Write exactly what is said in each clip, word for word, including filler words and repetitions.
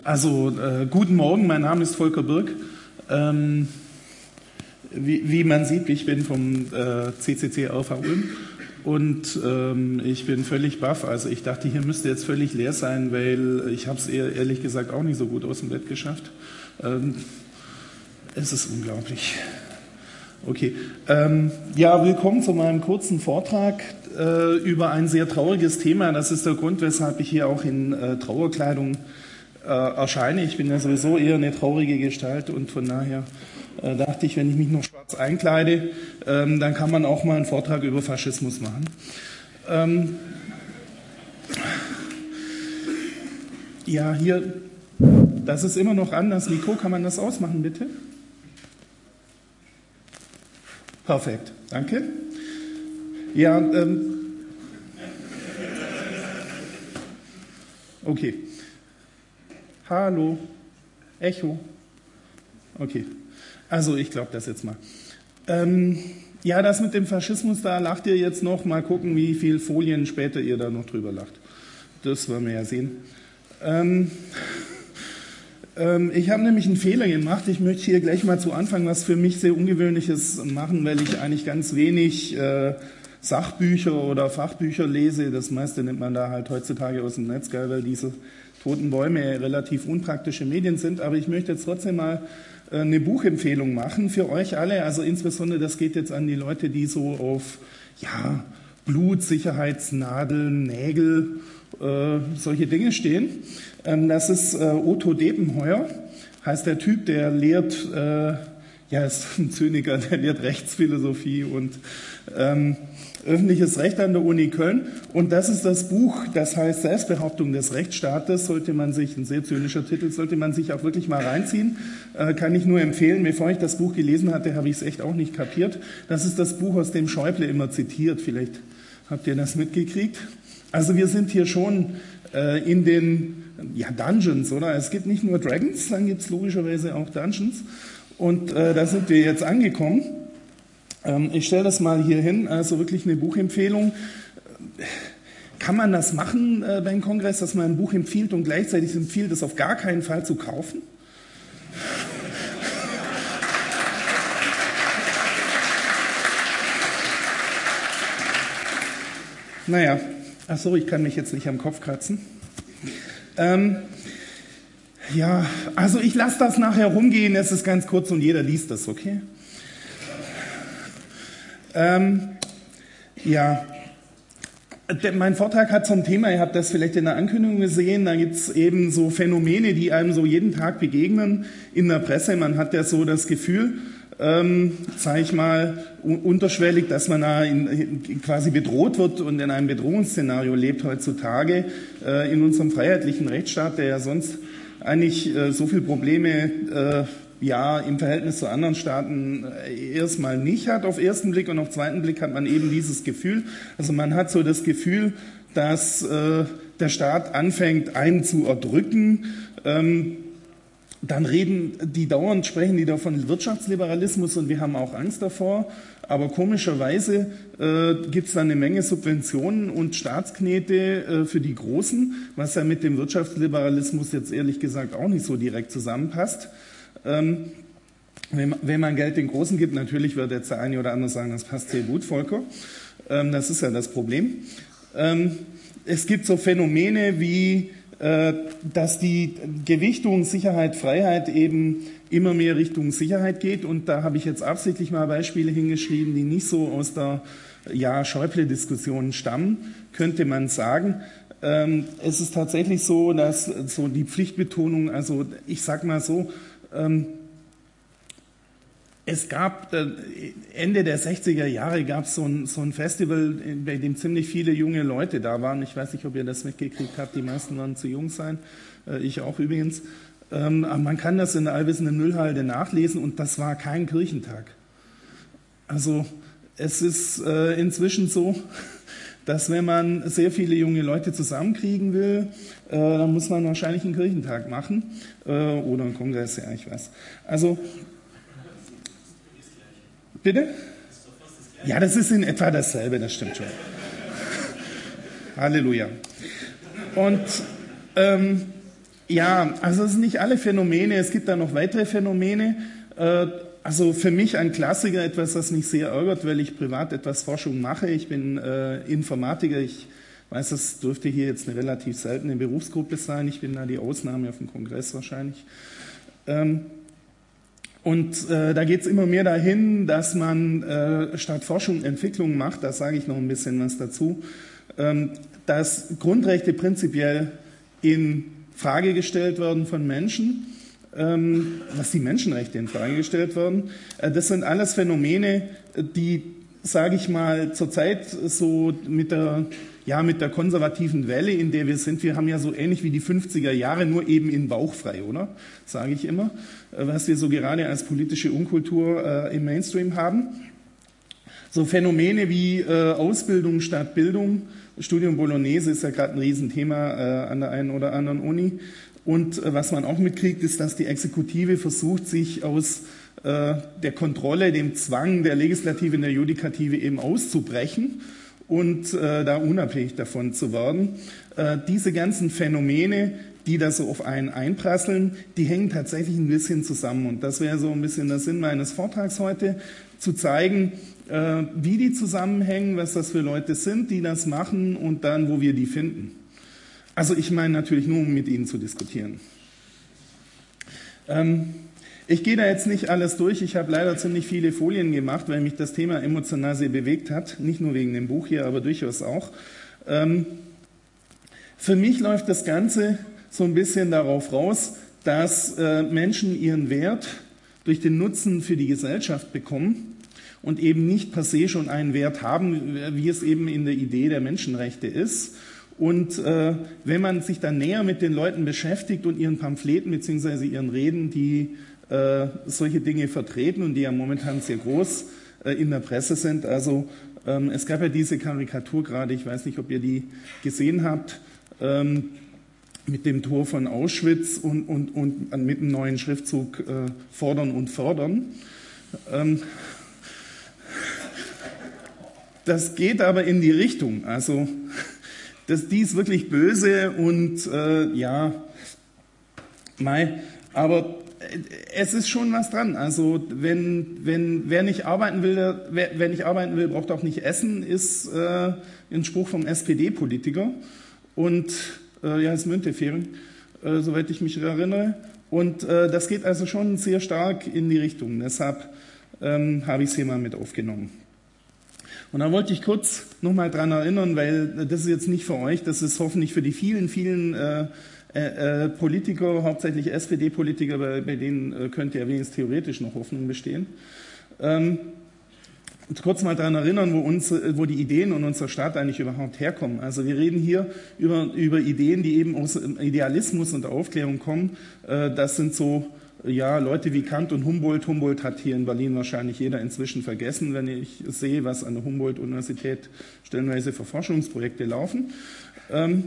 Also, äh, guten Morgen, mein Name ist Volker Birk. Ähm, wie, wie man sieht, ich bin vom äh, C C C R V Ulm und ähm, ich bin völlig baff. Also ich dachte, hier müsste jetzt völlig leer sein, weil ich habe es ehrlich gesagt auch nicht so gut aus dem Bett geschafft. Ähm, es ist unglaublich. Okay, ähm, ja, willkommen zu meinem kurzen Vortrag äh, über ein sehr trauriges Thema. Das ist der Grund, weshalb ich hier auch in äh, Trauerkleidung äh, erscheine. Ich bin ja sowieso eher eine traurige Gestalt und von daher äh, dachte ich, wenn ich mich noch schwarz einkleide, ähm, dann kann man auch mal einen Vortrag über Faschismus machen. Ähm, ja, hier, das ist immer noch an, das Mikro, kann man das ausmachen, bitte? Perfekt, danke. Ja, ähm, okay. Hallo, Echo. Okay, also ich glaube das jetzt mal. Ähm, ja, das mit dem Faschismus, da lacht ihr jetzt noch. Mal gucken, wie viele Folien später ihr da noch drüber lacht. Das werden wir ja sehen. Ähm, Ich habe nämlich einen Fehler gemacht. Ich möchte hier gleich mal zu Anfang was für mich sehr Ungewöhnliches machen, weil ich eigentlich ganz wenig äh, Sachbücher oder Fachbücher lese. Das meiste nimmt man da halt heutzutage aus dem Netz, geil, weil diese toten Bäume relativ unpraktische Medien sind. Aber ich möchte jetzt trotzdem mal äh, eine Buchempfehlung machen für euch alle. Also insbesondere, das geht jetzt an die Leute, die so auf ja, Blut, Sicherheitsnadeln, Nägel, äh, solche Dinge stehen. Das ist äh, Otto Depenheuer, heißt der Typ, der lehrt, äh, ja, ist ein Zyniker, der lehrt Rechtsphilosophie und ähm, öffentliches Recht an der Uni Köln. Und das ist das Buch, das heißt Selbstbehauptung des Rechtsstaates, sollte man sich, ein sehr zynischer Titel, sollte man sich auch wirklich mal reinziehen. Äh, kann ich nur empfehlen. Bevor ich das Buch gelesen hatte, habe ich es echt auch nicht kapiert. Das ist das Buch, aus dem Schäuble immer zitiert. Vielleicht habt ihr das mitgekriegt. Also wir sind hier schon äh, in den ja, Dungeons, oder? Es gibt nicht nur Dragons, dann gibt es logischerweise auch Dungeons. Und äh, da sind wir jetzt angekommen. Ähm, ich stelle das mal hier hin, also wirklich eine Buchempfehlung. Kann man das machen äh, beim Kongress, dass man ein Buch empfiehlt und gleichzeitig empfiehlt, es auf gar keinen Fall zu kaufen? Naja, ach so, ich kann mich jetzt nicht am Kopf kratzen. Ähm, ja, also ich lasse das nachher rumgehen, es ist ganz kurz und jeder liest das, okay? Ähm, ja, der, mein Vortrag hat zum Thema, ihr habt das vielleicht in der Ankündigung gesehen, da gibt es eben so Phänomene, die einem so jeden Tag begegnen in der Presse. Man hat ja so das Gefühl, Ähm, sage ich mal, unterschwellig, dass man da in, in, quasi bedroht wird und in einem Bedrohungsszenario lebt heutzutage äh, in unserem freiheitlichen Rechtsstaat, der ja sonst eigentlich äh, so viele Probleme äh, ja im Verhältnis zu anderen Staaten äh, erstmal nicht hat auf ersten Blick und auf zweiten Blick hat man eben dieses Gefühl, also man hat so das Gefühl, dass äh, der Staat anfängt, einen zu erdrücken. Ähm, Dann reden die dauernd, sprechen die da von Wirtschaftsliberalismus und wir haben auch Angst davor. Aber komischerweise äh, gibt es da eine Menge Subventionen und Staatsknete äh, für die Großen, was ja mit dem Wirtschaftsliberalismus jetzt ehrlich gesagt auch nicht so direkt zusammenpasst. Ähm, wenn, wenn man Geld den Großen gibt, natürlich wird jetzt der eine oder andere sagen, das passt sehr gut, Volker. Ähm, das ist ja das Problem. Ähm, es gibt so Phänomene wie dass die Gewichtung Sicherheit, Freiheit eben immer mehr Richtung Sicherheit geht. Und da habe ich jetzt absichtlich mal Beispiele hingeschrieben, die nicht so aus der ja, Schäuble-Diskussion stammen, könnte man sagen. Ähm, es ist tatsächlich so, dass so die Pflichtbetonung, also ich sag mal so, ähm, es gab, Ende der sechziger Jahre gab es so ein, so ein Festival, bei dem ziemlich viele junge Leute da waren. Ich weiß nicht, ob ihr das mitgekriegt habt, die meisten waren zu jung sein, ich auch übrigens. Aber man kann das in der allwissenden Müllhalde nachlesen und das war kein Kirchentag. Also es ist inzwischen so, dass wenn man sehr viele junge Leute zusammenkriegen will, dann muss man wahrscheinlich einen Kirchentag machen oder einen Kongress, ja, ich weiß. Also Bitte? Ja, das ist in etwa dasselbe, das stimmt schon. Halleluja. Und ähm, Ja, also es sind nicht alle Phänomene, es gibt da noch weitere Phänomene. Äh, also für mich ein Klassiker, etwas, das mich sehr ärgert, weil ich privat etwas Forschung mache. Ich bin äh, Informatiker, ich weiß, das dürfte hier jetzt eine relativ seltene Berufsgruppe sein. Ich bin da die Ausnahme auf dem Kongress wahrscheinlich. Ähm, und äh, da geht es immer mehr dahin, dass man äh, statt Forschung Entwicklung macht, da sage ich noch ein bisschen was dazu, ähm, dass Grundrechte prinzipiell in Frage gestellt werden von Menschen, ähm, dass die Menschenrechte in Frage gestellt werden. Äh, das sind alles Phänomene, die, sage ich mal, zurzeit so mit der, ja, mit der konservativen Welle, in der wir sind, wir haben ja so ähnlich wie die fünfziger Jahre, nur eben in bauchfrei, oder? Sage ich immer, äh, was wir so gerade als politische Unkultur äh, im Mainstream haben. So Phänomene wie äh, Ausbildung statt Bildung, Studium Bolognese ist ja gerade ein Riesenthema äh, an der einen oder anderen Uni. Und äh, was man auch mitkriegt, ist, dass die Exekutive versucht, sich aus äh, der Kontrolle, dem Zwang der Legislative und der Judikative eben auszubrechen und äh, da unabhängig davon zu werden. Äh, diese ganzen Phänomene, die da so auf einen einprasseln, die hängen tatsächlich ein bisschen zusammen. Und das wäre so ein bisschen der Sinn meines Vortrags heute, zu zeigen, äh, wie die zusammenhängen, was das für Leute sind, die das machen und dann, wo wir die finden. Also ich meine natürlich nur, um mit Ihnen zu diskutieren. Ähm, ich gehe da jetzt nicht alles durch. Ich habe leider ziemlich viele Folien gemacht, weil mich das Thema emotional sehr bewegt hat. Nicht nur wegen dem Buch hier, aber durchaus auch. Ähm, für mich läuft das Ganze so ein bisschen darauf raus, dass äh, Menschen ihren Wert durch den Nutzen für die Gesellschaft bekommen und eben nicht per se schon einen Wert haben, wie es eben in der Idee der Menschenrechte ist. Und äh, wenn man sich dann näher mit den Leuten beschäftigt und ihren Pamphleten bzw. ihren Reden, die äh, solche Dinge vertreten und die ja momentan sehr groß äh, in der Presse sind, also ähm, es gab ja diese Karikatur gerade, ich weiß nicht, ob ihr die gesehen habt, ähm, mit dem Tor von Auschwitz und, und, und mit dem neuen Schriftzug äh, Fordern und Fördern. Ähm, das geht aber in die Richtung, also das, die ist wirklich böse und äh, ja, mei, aber es ist schon was dran. Also wenn, wenn wer nicht arbeiten will, der, wer, wer nicht arbeiten will, braucht auch nicht essen, ist äh, ein Spruch vom S P D-Politiker und äh, ja, ist Müntefering, äh, soweit ich mich erinnere. Und äh, das geht also schon sehr stark in die Richtung. Deshalb ähm, habe ich es hier mal mit aufgenommen. Und da wollte ich kurz nochmal dran erinnern, weil das ist jetzt nicht für euch, das ist hoffentlich für die vielen, vielen äh, äh, Politiker, hauptsächlich S P D-Politiker, bei, bei denen äh, könnte ja wenigstens theoretisch noch Hoffnung bestehen. Ähm, und kurz mal daran erinnern, wo, uns, wo die Ideen und unser Staat eigentlich überhaupt herkommen. Also wir reden hier über, über Ideen, die eben aus Idealismus und Aufklärung kommen. Äh, das sind so ja, Leute wie Kant und Humboldt. Humboldt hat hier in Berlin wahrscheinlich jeder inzwischen vergessen, wenn ich sehe, was an der Humboldt-Universität stellenweise für Forschungsprojekte laufen. Ähm,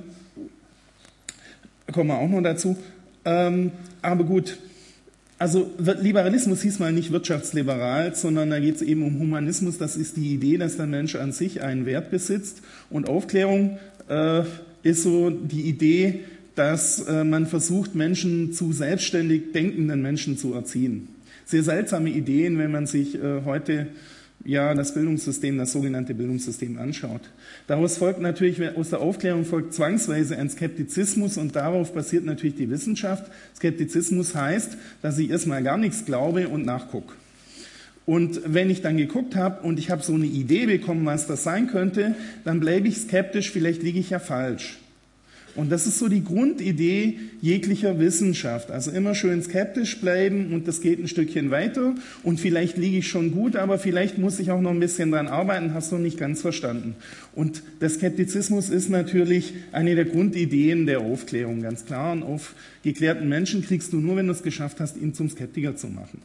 kommen wir auch noch dazu. Ähm, aber gut, also Liberalismus hieß mal nicht wirtschaftsliberal, sondern da geht es eben um Humanismus. Das ist die Idee, dass der Mensch an sich einen Wert besitzt. Und Aufklärung äh, ist so die Idee, dass äh, man versucht, Menschen zu selbstständig denkenden Menschen zu erziehen. Sehr seltsame Ideen, wenn man sich äh, heute ja das Bildungssystem, das sogenannte Bildungssystem anschaut. Daraus folgt natürlich, aus der Aufklärung folgt zwangsweise ein Skeptizismus und darauf basiert natürlich die Wissenschaft. Skeptizismus heißt, dass ich erstmal gar nichts glaube und nachgucke. Und wenn ich dann geguckt habe und ich habe so eine Idee bekommen, was das sein könnte, dann bleibe ich skeptisch, vielleicht liege ich ja falsch. Und das ist so die Grundidee jeglicher Wissenschaft. Also immer schön skeptisch bleiben und das geht ein Stückchen weiter und vielleicht liege ich schon gut, aber vielleicht muss ich auch noch ein bisschen dran arbeiten, hast du noch nicht ganz verstanden. Und der Skeptizismus ist natürlich eine der Grundideen der Aufklärung, ganz klar. Und aufgeklärten Menschen kriegst du nur, wenn du es geschafft hast, ihn zum Skeptiker zu machen.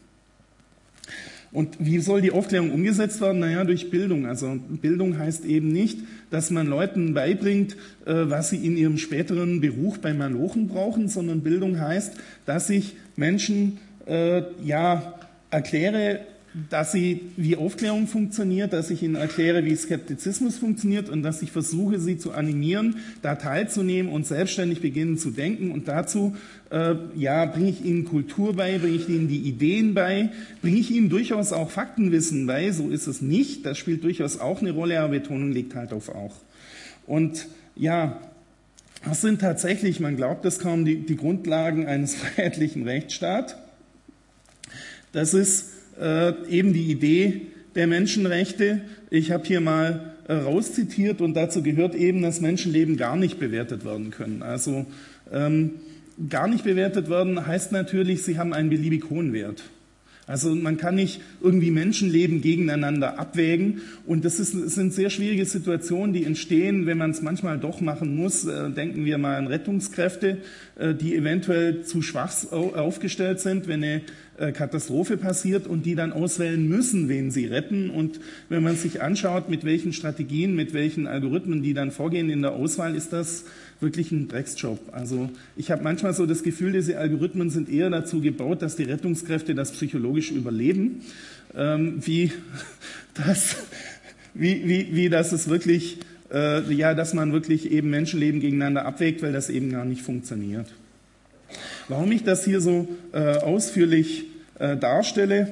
Und wie soll die Aufklärung umgesetzt werden? Naja, durch Bildung. Also Bildung heißt eben nicht, dass man Leuten beibringt, was sie in ihrem späteren Beruf bei Malochen brauchen, sondern Bildung heißt, dass ich Menschen äh, ja, erkläre, dass sie, wie Aufklärung funktioniert, dass ich ihnen erkläre, wie Skeptizismus funktioniert und dass ich versuche, sie zu animieren, da teilzunehmen und selbstständig beginnen zu denken. Und dazu äh, ja, bringe ich ihnen Kultur bei, bringe ich ihnen die Ideen bei, bringe ich ihnen durchaus auch Faktenwissen bei. So ist es nicht. Das spielt durchaus auch eine Rolle, aber Betonung liegt halt auf auch. Und ja, das sind tatsächlich, man glaubt es kaum, die, die Grundlagen eines freiheitlichen Rechtsstaats. Das ist äh, eben die Idee der Menschenrechte. Ich habe hier mal äh, rauszitiert und dazu gehört eben, dass Menschenleben gar nicht bewertet werden können. Also ähm, gar nicht bewertet werden heißt natürlich, sie haben einen beliebig hohen Wert. Also man kann nicht irgendwie Menschenleben gegeneinander abwägen und das, ist, das sind sehr schwierige Situationen, die entstehen, wenn man es manchmal doch machen muss. Denken wir mal an Rettungskräfte, die eventuell zu schwach aufgestellt sind, wenn eine Katastrophe passiert und die dann auswählen müssen, wen sie retten. Und wenn man sich anschaut, mit welchen Strategien, mit welchen Algorithmen die dann vorgehen in der Auswahl, ist das wirklich ein Drecksjob. Also ich habe manchmal so das Gefühl, diese Algorithmen sind eher dazu gebaut, dass die Rettungskräfte das psychologisch überleben, ähm, wie, das, wie, wie, wie das es wirklich, äh, ja, dass man wirklich eben Menschenleben gegeneinander abwägt, weil das eben gar nicht funktioniert. Warum ich das hier so äh, ausführlich äh, darstelle,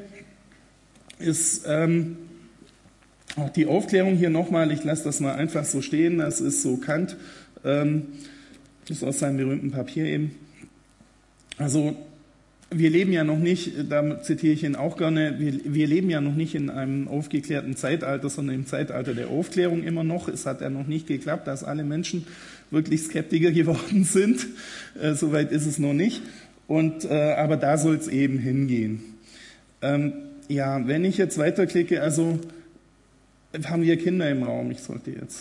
ist ähm, auch die Aufklärung hier nochmal, ich lasse das mal einfach so stehen, das ist so Kant, ähm, das ist aus seinem berühmten Papier eben. Also wir leben ja noch nicht, da zitiere ich ihn auch gerne, wir, wir leben ja noch nicht in einem aufgeklärten Zeitalter, sondern im Zeitalter der Aufklärung immer noch. Es hat ja noch nicht geklappt, dass alle Menschen wirklich Skeptiker geworden sind. Äh, Soweit ist es noch nicht. Und, äh, aber da soll es eben hingehen. Ähm, ja, wenn ich jetzt weiterklicke, also haben wir Kinder im Raum, ich sollte jetzt...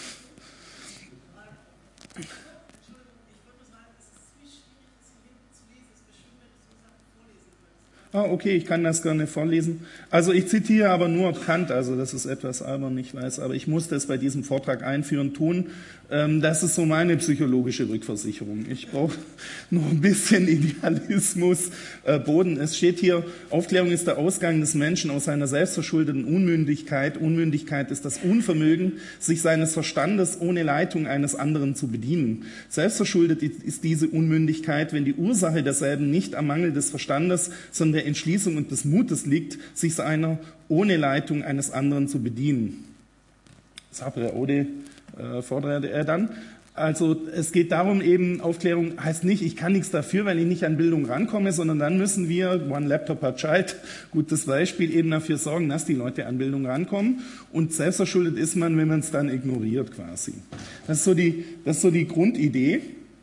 Ah, okay, ich kann das gerne vorlesen. Also ich zitiere aber nur Kant, also das ist etwas albern, ich weiß, aber ich musste es bei diesem Vortrag einführen tun. Das ist so meine psychologische Rückversicherung. Ich brauche noch ein bisschen Idealismus, äh, Boden. Es steht hier, Aufklärung ist der Ausgang des Menschen aus seiner selbstverschuldeten Unmündigkeit. Unmündigkeit ist das Unvermögen, sich seines Verstandes ohne Leitung eines anderen zu bedienen. Selbstverschuldet ist diese Unmündigkeit, wenn die Ursache derselben nicht am Mangel des Verstandes, sondern der Entschließung und des Mutes liegt, sich seiner ohne Leitung eines anderen zu bedienen. Sapere Ode äh, fordert er dann. Also es geht darum eben, Aufklärung heißt nicht, ich kann nichts dafür, wenn ich nicht an Bildung rankomme, sondern dann müssen wir, one laptop per child, gutes Beispiel, eben dafür sorgen, dass die Leute an Bildung rankommen. Und selbstverschuldet ist man, wenn man es dann ignoriert quasi. Das ist so die, das ist so die Grundidee.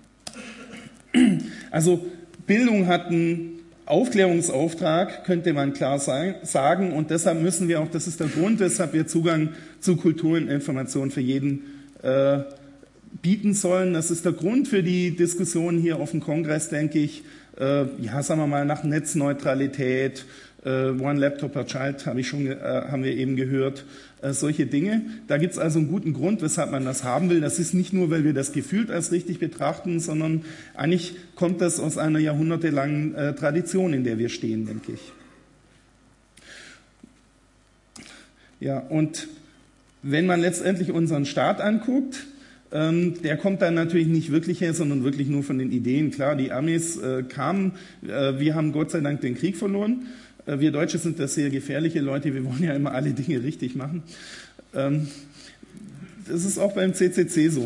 Also Bildung hat einen Aufklärungsauftrag, könnte man klar sagen, und deshalb müssen wir auch, das ist der Grund, weshalb wir Zugang zu Kultur und Information für jeden äh, bieten sollen. Das ist der Grund für die Diskussion hier auf dem Kongress, denke ich, äh, ja, sagen wir mal, nach Netzneutralität, äh, One Laptop per Child, habe ich schon, äh, haben wir eben gehört, äh, solche Dinge. Da gibt es also einen guten Grund, weshalb man das haben will. Das ist nicht nur, weil wir das gefühlt als richtig betrachten, sondern eigentlich kommt das aus einer jahrhundertelangen äh, Tradition, in der wir stehen, denke ich. Ja, und wenn man letztendlich unseren Staat anguckt, ähm, der kommt dann natürlich nicht wirklich her, sondern wirklich nur von den Ideen. Klar, die Amis äh, kamen, äh, wir haben Gott sei Dank den Krieg verloren. Äh, wir Deutsche sind das sehr gefährliche Leute, wir wollen ja immer alle Dinge richtig machen. Ähm, das ist auch beim C C C so.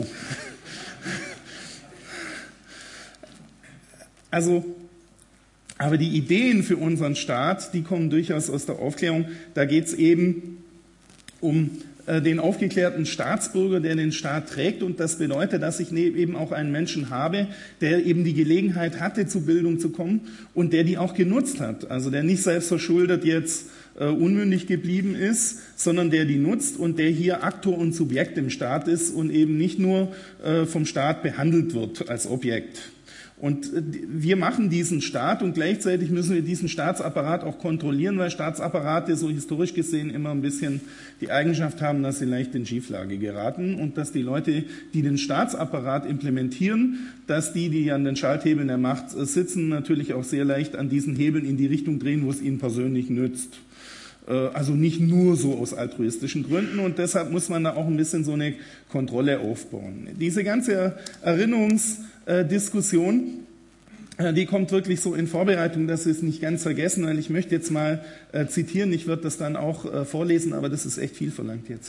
Also, aber die Ideen für unseren Staat, die kommen durchaus aus der Aufklärung. Da geht es eben um äh, den aufgeklärten Staatsbürger, der den Staat trägt. Und das bedeutet, dass ich ne, eben auch einen Menschen habe, der eben die Gelegenheit hatte, zu Bildung zu kommen und der die auch genutzt hat. Also der nicht selbstverschuldet jetzt äh, unmündig geblieben ist, sondern der die nutzt und der hier Aktor und Subjekt im Staat ist und eben nicht nur äh, vom Staat behandelt wird als Objekt. Und wir machen diesen Staat und gleichzeitig müssen wir diesen Staatsapparat auch kontrollieren, weil Staatsapparate so historisch gesehen immer ein bisschen die Eigenschaft haben, dass sie leicht in Schieflage geraten und dass die Leute, die den Staatsapparat implementieren, dass die, die an den Schalthebeln der Macht sitzen, natürlich auch sehr leicht an diesen Hebeln in die Richtung drehen, wo es ihnen persönlich nützt. Also nicht nur so aus altruistischen Gründen, und deshalb muss man da auch ein bisschen so eine Kontrolle aufbauen. Diese ganze Erinnerungsdiskussion, die kommt wirklich so in Vorbereitung, dass Sie es nicht ganz vergessen, weil ich möchte jetzt mal zitieren, ich werde das dann auch vorlesen, aber das ist echt viel verlangt jetzt.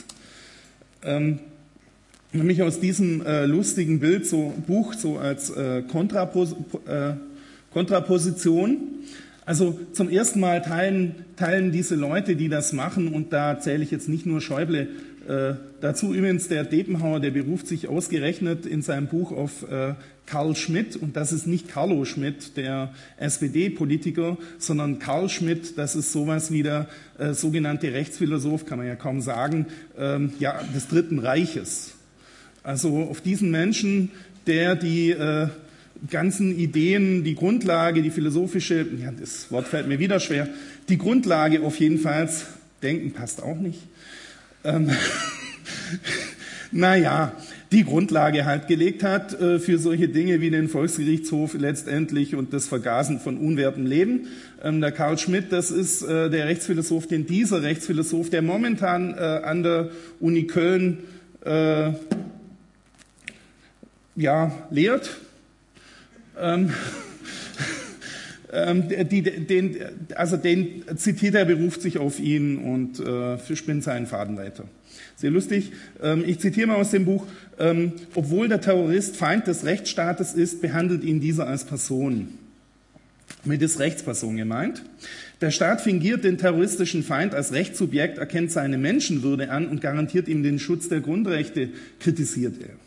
Nämlich aus diesem lustigen Bild, so Buch, so als Kontrapos Kontraposition. Also zum ersten Mal teilen, teilen diese Leute, die das machen, und da zähle ich jetzt nicht nur Schäuble äh, dazu. Übrigens, der Depenhauer, der beruft sich ausgerechnet in seinem Buch auf äh, Carl Schmitt, und das ist nicht Carlo Schmitt, der S P D-Politiker, sondern Carl Schmitt, das ist sowas wie der äh, sogenannte Rechtsphilosoph, kann man ja kaum sagen, ähm, ja, des Dritten Reiches. Also auf diesen Menschen, der die äh, ganzen Ideen, die Grundlage, die philosophische, ja, das Wort fällt mir wieder schwer, die Grundlage auf jeden Fall, denken passt auch nicht, ähm, naja, die Grundlage halt gelegt hat äh, für solche Dinge wie den Volksgerichtshof letztendlich und das Vergasen von unwertem Leben. Ähm, der Carl Schmitt, das ist äh, der Rechtsphilosoph, den dieser Rechtsphilosoph, der momentan äh, an der Uni Köln äh, ja, lehrt, Ähm, ähm, die, den, also den zitiert er, beruft sich auf ihn und äh, spinnt seinen Faden weiter. Sehr lustig. Ähm, ich zitiere mal aus dem Buch: ähm, Obwohl der Terrorist Feind des Rechtsstaates ist, behandelt ihn dieser als Person. Mit ist Rechtsperson gemeint. Der Staat fingiert den terroristischen Feind als Rechtssubjekt, erkennt seine Menschenwürde an und garantiert ihm den Schutz der Grundrechte, kritisiert er.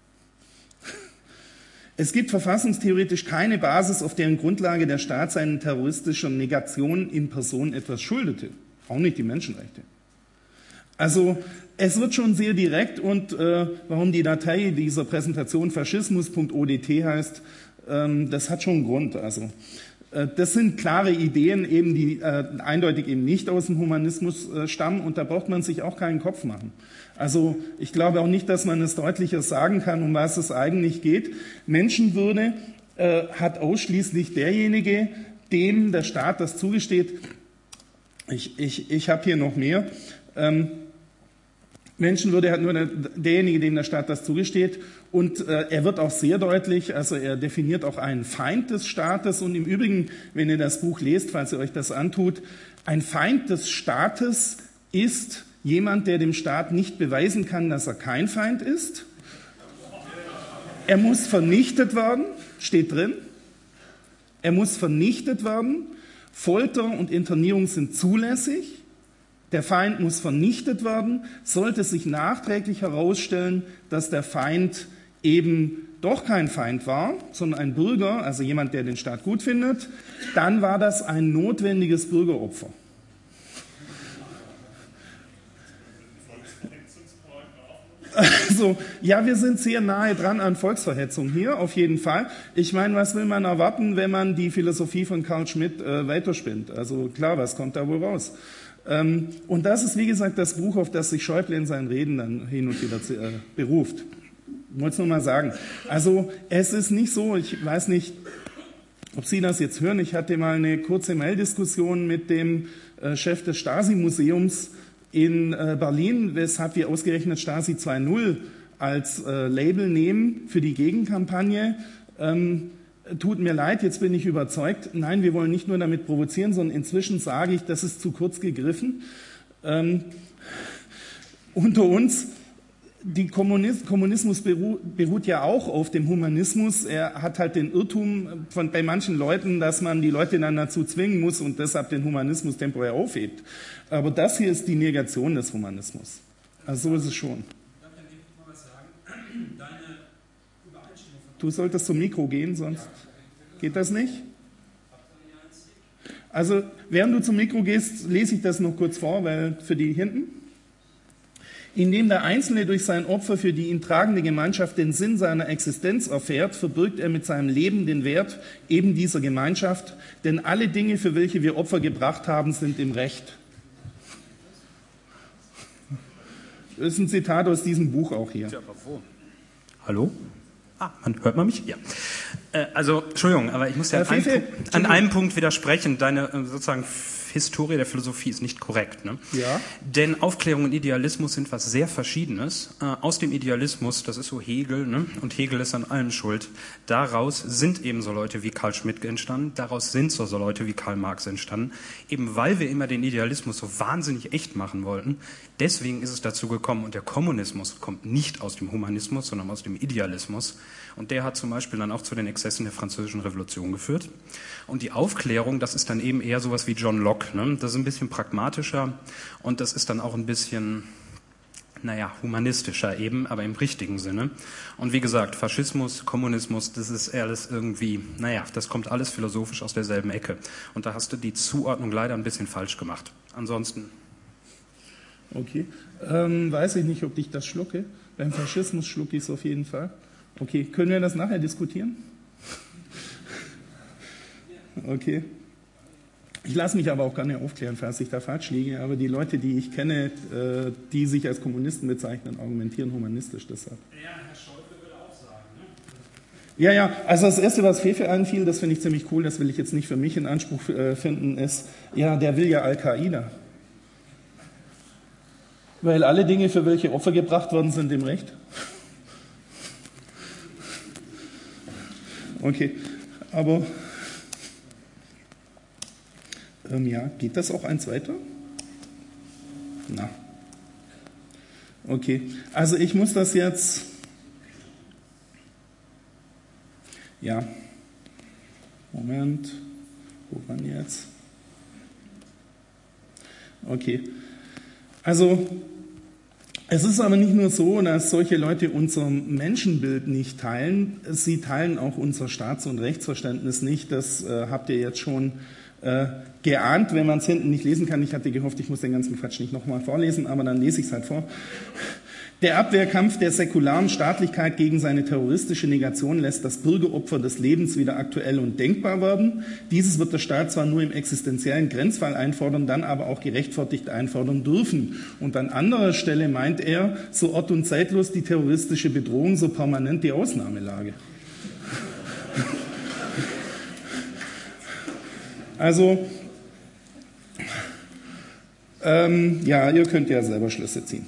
Es gibt verfassungstheoretisch keine Basis, auf deren Grundlage der Staat seinen terroristischen Negationen in Person etwas schuldete. Auch nicht die Menschenrechte. Also es wird schon sehr direkt, und äh, warum die Datei dieser Präsentation faschismus punkt o d t heißt, ähm, das hat schon einen Grund. Also äh, das sind klare Ideen, eben die äh, eindeutig eben nicht aus dem Humanismus äh, stammen, und da braucht man sich auch keinen Kopf machen. Also ich glaube auch nicht, dass man es deutlicher sagen kann, um was es eigentlich geht. Menschenwürde äh, hat ausschließlich derjenige, dem der Staat das zugesteht. Ich, ich, ich habe hier noch mehr. Ähm, Menschenwürde hat nur der, derjenige, dem der Staat das zugesteht. Und äh, er wird auch sehr deutlich, also er definiert auch einen Feind des Staates. Und im Übrigen, wenn ihr das Buch lest, falls ihr euch das antut, ein Feind des Staates ist jemand, der dem Staat nicht beweisen kann, dass er kein Feind ist. Er muss vernichtet werden, steht drin. Er muss vernichtet werden. Folter und Internierung sind zulässig. Der Feind muss vernichtet werden. Sollte sich nachträglich herausstellen, dass der Feind eben doch kein Feind war, sondern ein Bürger, also jemand, der den Staat gut findet, dann war das ein notwendiges Bürgeropfer. Also, ja, wir sind sehr nahe dran an Volksverhetzung hier, auf jeden Fall. Ich meine, was will man erwarten, wenn man die Philosophie von Carl Schmitt äh, weiterspinnt? Also klar, was kommt da wohl raus? Ähm, und das ist, wie gesagt, das Buch, auf das sich Schäuble in seinen Reden dann hin und wieder äh, beruft. Ich wollte es nur mal sagen. Also es ist nicht so, ich weiß nicht, ob Sie das jetzt hören, ich hatte mal eine kurze Maildiskussion mit dem äh, Chef des Stasi-Museums in äh, Berlin, weshalb wir ausgerechnet Stasi zwei Punkt null als äh, Label nehmen für die Gegenkampagne. Ähm, tut mir leid, jetzt bin ich überzeugt. Nein, wir wollen nicht nur damit provozieren, sondern inzwischen sage ich, das ist zu kurz gegriffen. Ähm, unter uns, die Kommunis- Kommunismus beru- beruht ja auch auf dem Humanismus. Er hat halt den Irrtum von, bei manchen Leuten, dass man die Leute dann dazu zwingen muss und deshalb den Humanismus temporär aufhebt. Aber das hier ist die Negation des Humanismus. Also so ist es schon. Darf ich an dem Punkt mal was sagen? Deine Übereinstimmung von du solltest zum Mikro gehen, sonst geht das nicht. Also während du zum Mikro gehst, lese ich das noch kurz vor, weil für die hinten. Indem der Einzelne durch sein Opfer für die ihn tragende Gemeinschaft den Sinn seiner Existenz erfährt, verbirgt er mit seinem Leben den Wert eben dieser Gemeinschaft, denn alle Dinge, für welche wir Opfer gebracht haben, sind im Recht. Das ist ein Zitat aus diesem Buch auch hier. Hallo? Ah, man, hört man mich? Ja. Äh, also, Entschuldigung, aber ich muss ja an, einem Punkt, an einem Punkt widersprechen. Deine äh, sozusagen Historie der Philosophie ist nicht korrekt. Ne? Ja. Denn Aufklärung und Idealismus sind was sehr Verschiedenes. Äh, aus dem Idealismus, das ist so Hegel, ne? Und Hegel ist an allem schuld, daraus sind eben so Leute wie Carl Schmitt entstanden, daraus sind so, so Leute wie Karl Marx entstanden, eben weil wir immer den Idealismus so wahnsinnig echt machen wollten. Deswegen ist es dazu gekommen, und der Kommunismus kommt nicht aus dem Humanismus, sondern aus dem Idealismus. Und der hat zum Beispiel dann auch zu den Exzessen der Französischen Revolution geführt. Und die Aufklärung, das ist dann eben eher sowas wie John Locke. Ne? Das ist ein bisschen pragmatischer und das ist dann auch ein bisschen, naja, humanistischer eben, aber im richtigen Sinne. Und wie gesagt, Faschismus, Kommunismus, das ist alles irgendwie, naja, das kommt alles philosophisch aus derselben Ecke. Und da hast du die Zuordnung leider ein bisschen falsch gemacht. Ansonsten... Okay, ähm, weiß ich nicht, ob ich das schlucke. Beim Faschismus schlucke ich es auf jeden Fall. Okay, können wir das nachher diskutieren? Okay. Ich lasse mich aber auch gerne aufklären, falls ich da falsch liege, aber die Leute, die ich kenne, äh, die sich als Kommunisten bezeichnen, argumentieren humanistisch deshalb. Ja, Herr Schäuble würde auch sagen, ne? Ja, ja, also das Erste, was Fefe einfiel, das finde ich ziemlich cool, das will ich jetzt nicht für mich in Anspruch äh, finden, ist, ja, der will ja Al-Qaida. Weil alle Dinge, für welche Opfer gebracht worden sind, dem Recht. Okay, aber ähm, ja, geht das auch eins weiter? Na. Okay, also ich muss das jetzt, ja, Moment, wo waren jetzt? Okay, also es ist aber nicht nur so, dass solche Leute unser Menschenbild nicht teilen, sie teilen auch unser Staats- und Rechtsverständnis nicht. Das äh, habt ihr jetzt schon äh, geahnt, wenn man es hinten nicht lesen kann. Ich hatte gehofft, ich muss den ganzen Quatsch nicht nochmal vorlesen, aber dann lese ich es halt vor. Der Abwehrkampf der säkularen Staatlichkeit gegen seine terroristische Negation lässt das Bürgeropfer des Lebens wieder aktuell und denkbar werden. Dieses wird der Staat zwar nur im existenziellen Grenzfall einfordern, dann aber auch gerechtfertigt einfordern dürfen. Und an anderer Stelle meint er, so ort- und zeitlos die terroristische Bedrohung, so permanent die Ausnahmelage. Also, ähm, ja, ihr könnt ja selber Schlüsse ziehen.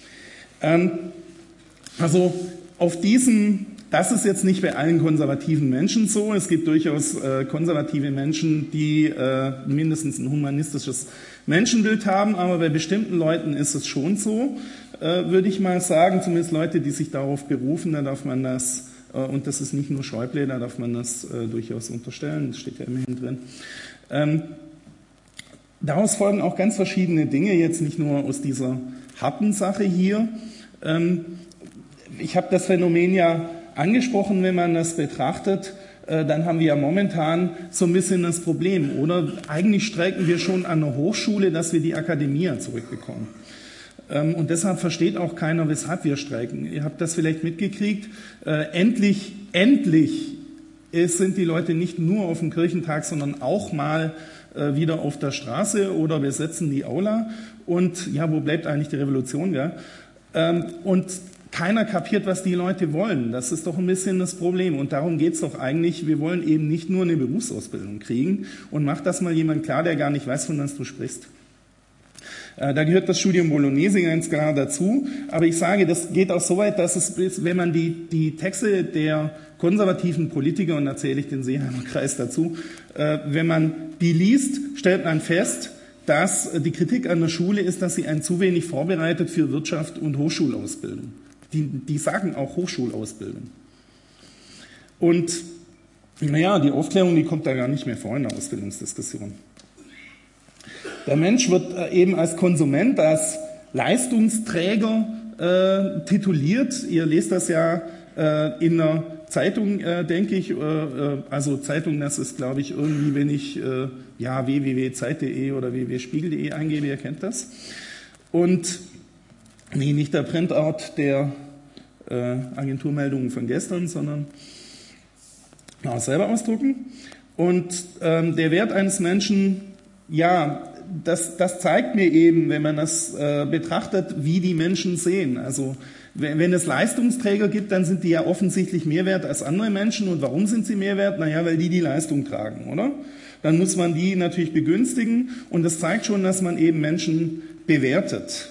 Also auf diesen, das ist jetzt nicht bei allen konservativen Menschen so. Es gibt durchaus äh, konservative Menschen, die äh, mindestens ein humanistisches Menschenbild haben, aber bei bestimmten Leuten ist es schon so, äh, würde ich mal sagen, zumindest Leute, die sich darauf berufen, da darf man das, äh, und das ist nicht nur Schäuble, da darf man das äh, durchaus unterstellen, das steht ja immerhin drin. Ähm, daraus folgen auch ganz verschiedene Dinge, jetzt nicht nur aus dieser harten Sache hier. Ähm, ich habe das Phänomen ja angesprochen, wenn man das betrachtet, äh, dann haben wir ja momentan so ein bisschen das Problem, oder? Eigentlich streiken wir schon an der Hochschule, dass wir die Akademia zurückbekommen. Ähm, und deshalb versteht auch keiner, weshalb wir streiken. Ihr habt das vielleicht mitgekriegt. Äh, endlich, endlich ist, sind die Leute nicht nur auf dem Kirchentag, sondern auch mal äh, wieder auf der Straße oder besetzen die Aula. Und ja, wo bleibt eigentlich die Revolution? Ja? Ähm, und keiner kapiert, was die Leute wollen. Das ist doch ein bisschen das Problem. Und darum geht es doch eigentlich. Wir wollen eben nicht nur eine Berufsausbildung kriegen. Und macht das mal jemand klar, der gar nicht weiß, von was du sprichst. Äh, da gehört das Studium Bolognese ganz klar dazu. Aber ich sage, das geht auch so weit, dass es, wenn man die, die Texte der konservativen Politiker, und da zähle ich den Seeheimer Kreis dazu, äh, wenn man die liest, stellt man fest, dass die Kritik an der Schule ist, dass sie einen zu wenig vorbereitet für Wirtschaft und Hochschulausbildung. Die, die sagen auch Hochschulausbildung. Und naja, die Aufklärung, die kommt da gar nicht mehr vor in der Ausbildungsdiskussion. Der Mensch wird eben als Konsument, als Leistungsträger äh, tituliert. Ihr lest das ja äh, in der Zeitung, äh, denke ich, äh, also Zeitung, das ist, glaube ich, irgendwie, wenn ich äh, ja, w w w punkt zeit punkt de oder w w w punkt spiegel punkt de eingebe, ihr kennt das. Und nee, nicht der Printout der äh, Agenturmeldungen von gestern, sondern auch selber ausdrucken. Und ähm, der Wert eines Menschen, ja, das, das zeigt mir eben, wenn man das äh, betrachtet, wie die Menschen sehen. Also Wenn es Leistungsträger gibt, dann sind die ja offensichtlich mehr wert als andere Menschen. Und warum sind sie mehr wert? Naja, weil die die Leistung tragen, oder? Dann muss man die natürlich begünstigen. Und das zeigt schon, dass man eben Menschen bewertet.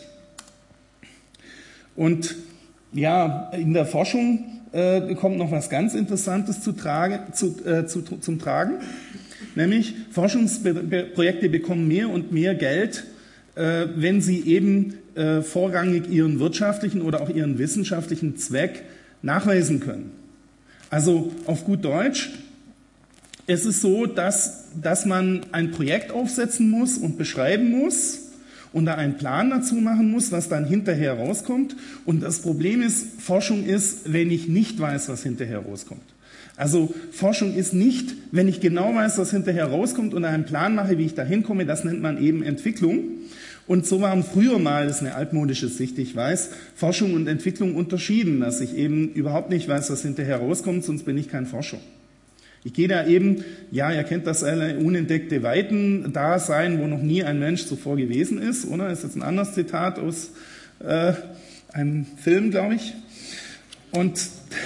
Und ja, in der Forschung äh, kommt noch was ganz Interessantes zu trage, zu, äh, zu, zum Tragen. Nämlich Forschungsprojekte bekommen mehr und mehr Geld, äh, wenn sie eben äh, vorrangig ihren wirtschaftlichen oder auch ihren wissenschaftlichen Zweck nachweisen können. Also auf gut Deutsch, es ist so, dass, dass man ein Projekt aufsetzen muss und beschreiben muss und da einen Plan dazu machen muss, was dann hinterher rauskommt. Und das Problem ist, Forschung ist, wenn ich nicht weiß, was hinterher rauskommt. Also Forschung ist nicht, wenn ich genau weiß, was hinterher rauskommt und einen Plan mache, wie ich da hinkomme, das nennt man eben Entwicklung. Und so waren früher mal, das ist eine altmodische Sicht, ich weiß, Forschung und Entwicklung unterschieden, dass ich eben überhaupt nicht weiß, was hinterher rauskommt, sonst bin ich kein Forscher. Ich gehe da eben, ja, ihr kennt das alle, unentdeckte Weiten da sein, wo noch nie ein Mensch zuvor gewesen ist, oder? Das ist jetzt ein anderes Zitat aus äh, einem Film, glaube ich. Und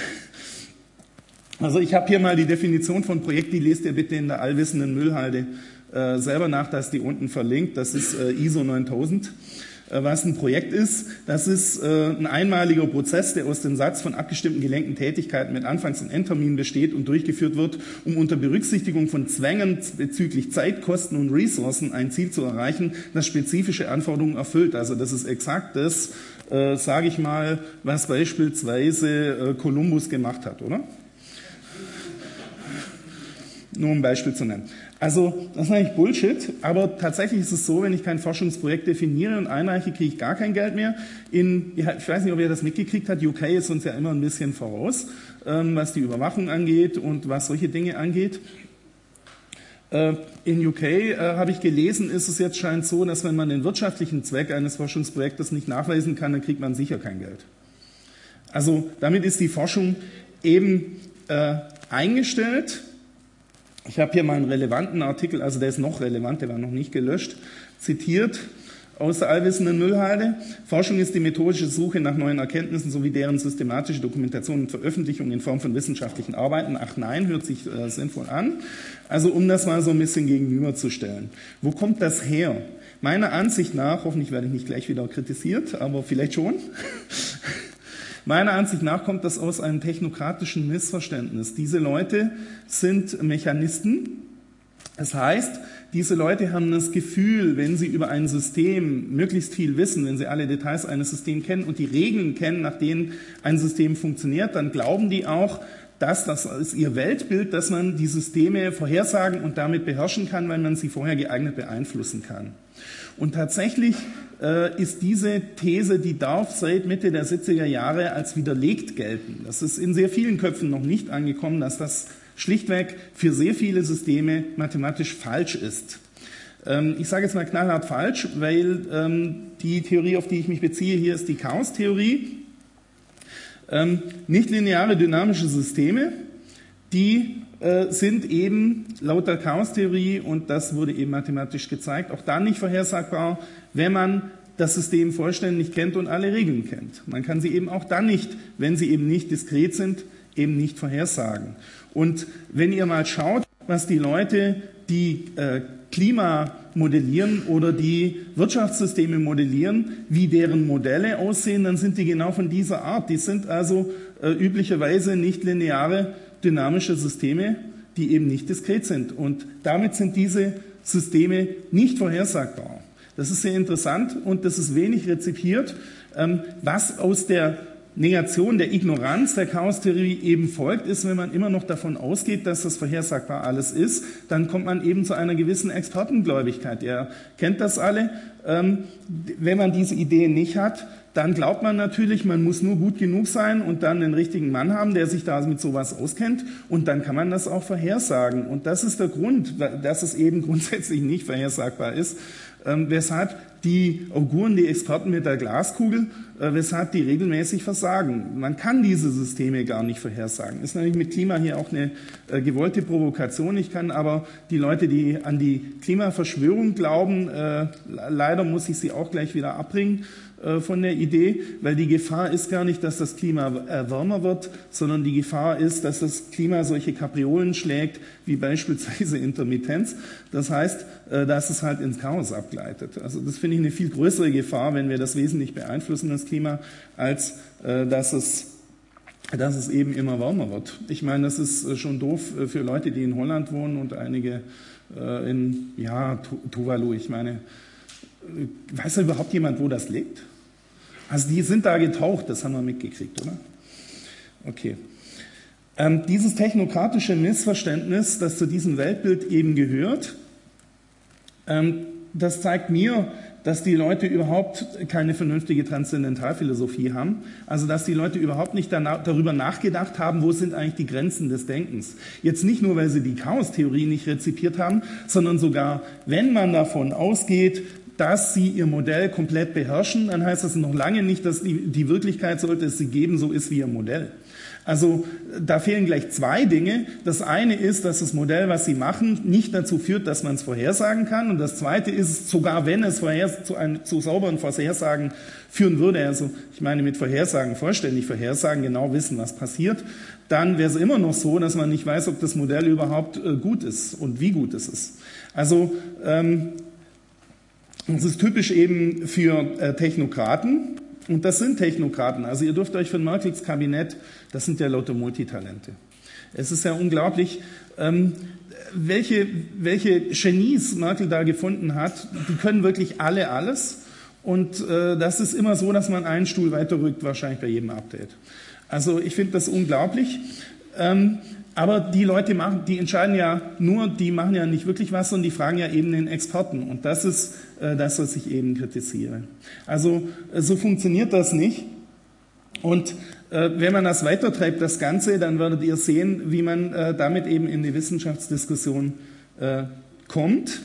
also ich habe hier mal die Definition von Projekt, die lest ihr bitte in der allwissenden Müllhalde äh, selber nach, da ist die unten verlinkt, das ist äh, I S O neuntausend. Was ein Projekt ist, das ist ein einmaliger Prozess, der aus dem Satz von abgestimmten gelenkten Tätigkeiten mit Anfangs- und Endtermin besteht und durchgeführt wird, um unter Berücksichtigung von Zwängen bezüglich Zeit, Kosten und Ressourcen ein Ziel zu erreichen, das spezifische Anforderungen erfüllt. Also das ist exakt das, äh, sage ich mal, was beispielsweise äh, Kolumbus gemacht hat, oder? Nur um ein Beispiel zu nennen. Also, das ist eigentlich Bullshit, aber tatsächlich ist es so, wenn ich kein Forschungsprojekt definiere und einreiche, kriege ich gar kein Geld mehr. In, ich weiß nicht, ob ihr das mitgekriegt habt, U K ist uns ja immer ein bisschen voraus, ähm, was die Überwachung angeht und was solche Dinge angeht. Äh, in U K äh, habe ich gelesen, ist es jetzt scheint so, dass wenn man den wirtschaftlichen Zweck eines Forschungsprojektes nicht nachweisen kann, dann kriegt man sicher kein Geld. Also, damit ist die Forschung eben äh, eingestellt. Ich habe hier mal einen relevanten Artikel, also der ist noch relevant, der war noch nicht gelöscht, zitiert aus der allwissenden Müllhalde. Forschung ist die methodische Suche nach neuen Erkenntnissen sowie deren systematische Dokumentation und Veröffentlichung in Form von wissenschaftlichen Arbeiten. Ach nein, hört sich äh, sinnvoll an. Also um das mal so ein bisschen gegenüberzustellen. Wo kommt das her? Meiner Ansicht nach, hoffentlich werde ich nicht gleich wieder kritisiert, aber vielleicht schon. Meiner Ansicht nach kommt das aus einem technokratischen Missverständnis. Diese Leute sind Mechanisten. Das heißt, diese Leute haben das Gefühl, wenn sie über ein System möglichst viel wissen, wenn sie alle Details eines Systems kennen und die Regeln kennen, nach denen ein System funktioniert, dann glauben die auch, dass das ist ihr Weltbild, dass man die Systeme vorhersagen und damit beherrschen kann, weil man sie vorher geeignet beeinflussen kann. Und tatsächlich äh, ist diese These, die darf seit Mitte der siebziger Jahre als widerlegt gelten. Das ist in sehr vielen Köpfen noch nicht angekommen, dass das schlichtweg für sehr viele Systeme mathematisch falsch ist. Ähm, ich sage jetzt mal knallhart falsch, weil ähm, die Theorie, auf die ich mich beziehe, hier ist die Chaos-Theorie. Ähm, nichtlineare dynamische Systeme, die äh, sind eben laut der Chaos-Theorie, und das wurde eben mathematisch gezeigt, auch dann nicht vorhersagbar, wenn man das System vollständig kennt und alle Regeln kennt. Man kann sie eben auch dann nicht, wenn sie eben nicht diskret sind, eben nicht vorhersagen. Und wenn ihr mal schaut, was die Leute, die äh, Klima modellieren oder die Wirtschaftssysteme modellieren, wie deren Modelle aussehen, dann sind die genau von dieser Art. Die sind also äh, üblicherweise nicht lineare, dynamische Systeme, die eben nicht diskret sind. Und damit sind diese Systeme nicht vorhersagbar. Das ist sehr interessant und das ist wenig rezipiert, ähm, was aus der Negation der Ignoranz der Chaostheorie eben folgt, ist, wenn man immer noch davon ausgeht, dass das vorhersagbar alles ist, dann kommt man eben zu einer gewissen Expertengläubigkeit. Ihr kennt das alle. Ähm, wenn man diese Ideen nicht hat, dann glaubt man natürlich, man muss nur gut genug sein und dann den richtigen Mann haben, der sich da mit sowas auskennt, und dann kann man das auch vorhersagen. Und das ist der Grund, dass es eben grundsätzlich nicht vorhersagbar ist, ähm, weshalb die Auguren, die Experten mit der Glaskugel, äh, weshalb die regelmäßig versagen. Man kann diese Systeme gar nicht vorhersagen. Ist natürlich mit Klima hier auch eine äh, gewollte Provokation. Ich kann aber die Leute, die an die Klimaverschwörung glauben, äh, leider muss ich sie auch gleich wieder abbringen. äh, von der Idee, weil die Gefahr ist gar nicht, dass das Klima äh, wärmer wird, sondern die Gefahr ist, dass das Klima solche Kapriolen schlägt, wie beispielsweise Intermittenz. Das heißt, äh, dass es halt ins Chaos abgleitet. Also das finde ich eine viel größere Gefahr, wenn wir das wesentlich beeinflussen, das Klima, als äh, dass es dass es eben immer wärmer wird. Ich meine, das ist schon doof für Leute, die in Holland wohnen und einige äh, in ja, Tuvalu. Ich meine, weiß da überhaupt jemand, wo das liegt? Also die sind da getaucht, das haben wir mitgekriegt, oder? Okay. Ähm, dieses technokratische Missverständnis, das zu diesem Weltbild eben gehört, ähm, das zeigt mir, dass die Leute überhaupt keine vernünftige Transzendentalphilosophie haben. Also dass die Leute überhaupt nicht darüber nachgedacht haben, wo sind eigentlich die Grenzen des Denkens. Jetzt nicht nur, weil sie die Chaostheorie nicht rezipiert haben, sondern sogar, wenn man davon ausgeht, dass sie ihr Modell komplett beherrschen, dann heißt das noch lange nicht, dass die, die Wirklichkeit, sollte es sie geben, so ist wie ihr Modell. Also da fehlen gleich zwei Dinge. Das eine ist, dass das Modell, was Sie machen, nicht dazu führt, dass man es vorhersagen kann. Und das zweite ist, sogar wenn es vorher zu, einem, zu sauberen Vorhersagen führen würde, also ich meine mit Vorhersagen, vollständig Vorhersagen, genau wissen, was passiert, dann wäre es immer noch so, dass man nicht weiß, ob das Modell überhaupt äh, gut ist und wie gut es ist. Also ähm, das ist typisch eben für äh, Technokraten. Und das sind Technokraten. Also ihr dürft euch von Merkels Kabinett, das sind ja lauter Multitalente. Es ist ja unglaublich, ähm, welche, welche Genies Merkel da gefunden hat. Die können wirklich alle alles. Und äh, das ist immer so, dass man einen Stuhl weiterrückt, wahrscheinlich bei jedem Update. Also ich finde das unglaublich. Ähm, aber die Leute machen, die entscheiden ja nur, die machen ja nicht wirklich was, sondern die fragen ja eben den Experten. Und das ist äh, das, was ich eben kritisiere. Also äh, so funktioniert das nicht. Und äh, wenn man das weitertreibt, das Ganze, dann werdet ihr sehen, wie man äh, damit eben in die Wissenschaftsdiskussion äh, kommt.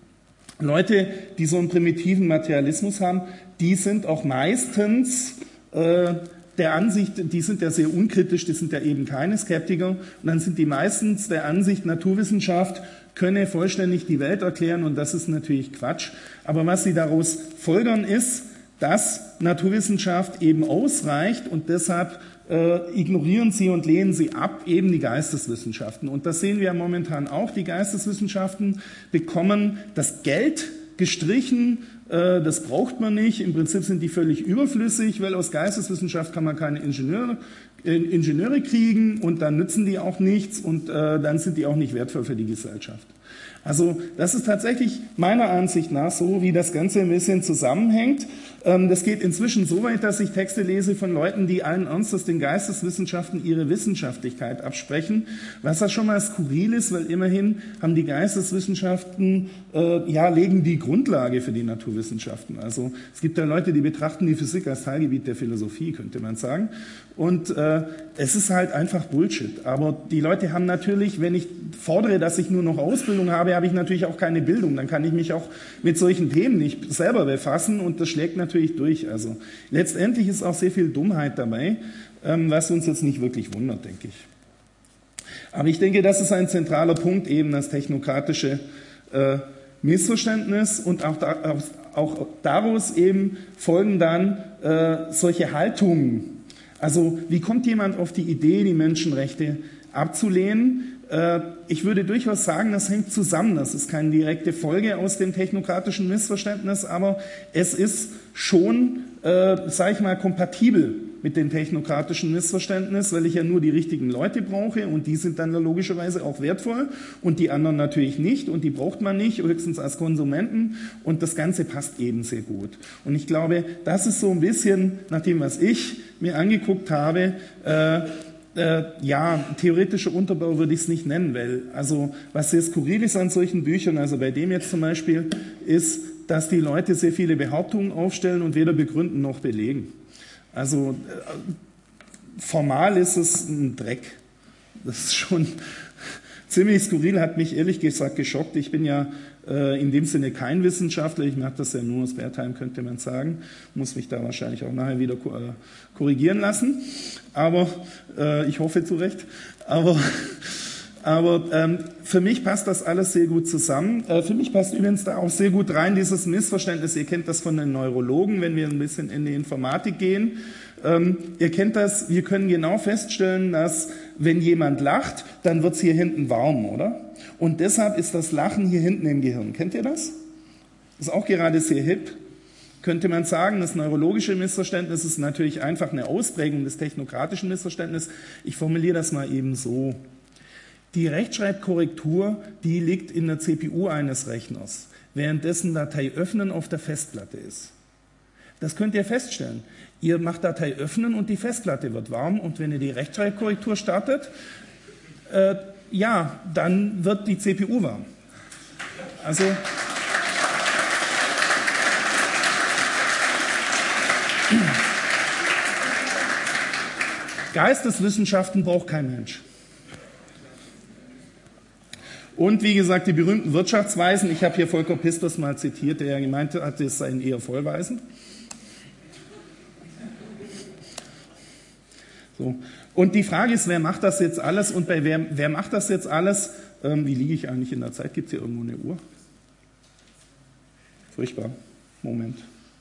Leute, die so einen primitiven Materialismus haben, die sind auch meistens äh, der Ansicht, die sind ja sehr unkritisch, die sind ja eben keine Skeptiker, und dann sind die meistens der Ansicht, Naturwissenschaft könne vollständig die Welt erklären, und das ist natürlich Quatsch. Aber was sie daraus folgern ist, dass Naturwissenschaft eben ausreicht, und deshalb äh, ignorieren sie und lehnen sie ab eben die Geisteswissenschaften. Und das sehen wir ja momentan auch, die Geisteswissenschaften bekommen das Geld gestrichen, das braucht man nicht. Im Prinzip sind die völlig überflüssig, weil aus Geisteswissenschaft kann man keine Ingenieure, Ingenieure kriegen, und dann nützen die auch nichts, und dann sind die auch nicht wertvoll für die Gesellschaft. Also das ist tatsächlich meiner Ansicht nach so, wie das Ganze ein bisschen zusammenhängt. Das geht inzwischen so weit, dass ich Texte lese von Leuten, die allen Ernstes den Geisteswissenschaften ihre Wissenschaftlichkeit absprechen, was das schon mal skurril ist, weil immerhin haben die Geisteswissenschaften, äh, ja, legen die Grundlage für die Naturwissenschaften. Also es gibt ja Leute, die betrachten die Physik als Teilgebiet der Philosophie, könnte man sagen. Und äh, es ist halt einfach Bullshit. Aber die Leute haben natürlich, wenn ich fordere, dass ich nur noch Ausbildung habe, habe ich natürlich auch keine Bildung. Dann kann ich mich auch mit solchen Themen nicht selber befassen, und das schlägt natürlich durch. Also letztendlich ist auch sehr viel Dummheit dabei, ähm, was uns jetzt nicht wirklich wundert, denke ich. Aber ich denke, das ist ein zentraler Punkt, eben das technokratische äh, Missverständnis, und auch, da, auch daraus eben folgen dann äh, solche Haltungen. Also wie kommt jemand auf die Idee, die Menschenrechte abzulehnen? Ich würde durchaus sagen, das hängt zusammen. Das ist keine direkte Folge aus dem technokratischen Missverständnis, aber es ist schon, äh, sage ich mal, kompatibel mit dem technokratischen Missverständnis, weil ich ja nur die richtigen Leute brauche, und die sind dann logischerweise auch wertvoll und die anderen natürlich nicht, und die braucht man nicht, höchstens als Konsumenten, und das Ganze passt eben sehr gut. Und ich glaube, das ist so ein bisschen, nach dem, was ich mir angeguckt habe, äh, Äh, ja, theoretischer Unterbau würde ich es nicht nennen, weil, also, was sehr skurril ist an solchen Büchern, also bei dem jetzt zum Beispiel, ist, dass die Leute sehr viele Behauptungen aufstellen und weder begründen noch belegen. Also, äh, formal ist es ein Dreck. Das ist schon ziemlich skurril, hat mich ehrlich gesagt geschockt. Ich bin ja äh, in dem Sinne kein Wissenschaftler, ich mache das ja nur aus Wertheim, könnte man sagen, muss mich da wahrscheinlich auch nachher wieder äh, korrigieren lassen, aber äh, ich hoffe zu Recht. Aber Aber ähm, für mich passt das alles sehr gut zusammen. Äh, für mich passt übrigens da auch sehr gut rein dieses Missverständnis. Ihr kennt das von den Neurologen, wenn wir ein bisschen in die Informatik gehen. Ähm, ihr kennt das, wir können genau feststellen, dass wenn jemand lacht, dann wird's hier hinten warm, oder? Und deshalb ist das Lachen hier hinten im Gehirn. Kennt ihr das? Ist auch gerade sehr hip. Könnte man sagen, das neurologische Missverständnis ist natürlich einfach eine Ausprägung des technokratischen Missverständnisses. Ich formuliere das mal eben so. Die Rechtschreibkorrektur, die liegt in der C P U eines Rechners, währenddessen Datei öffnen auf der Festplatte ist. Das könnt ihr feststellen. Ihr macht Datei öffnen und die Festplatte wird warm und wenn ihr die Rechtschreibkorrektur startet, äh, ja, dann wird die C P U warm. Also Geisteswissenschaften braucht kein Mensch. Und wie gesagt, die berühmten Wirtschaftsweisen, ich habe hier Volker Pistos mal zitiert, der ja gemeint hat, das seien eher Vollweisen. So. Und die Frage ist, wer macht das jetzt alles und bei wer, wer macht das jetzt alles? Ähm, wie liege ich eigentlich in der Zeit? Gibt es hier irgendwo eine Uhr? Furchtbar. Moment.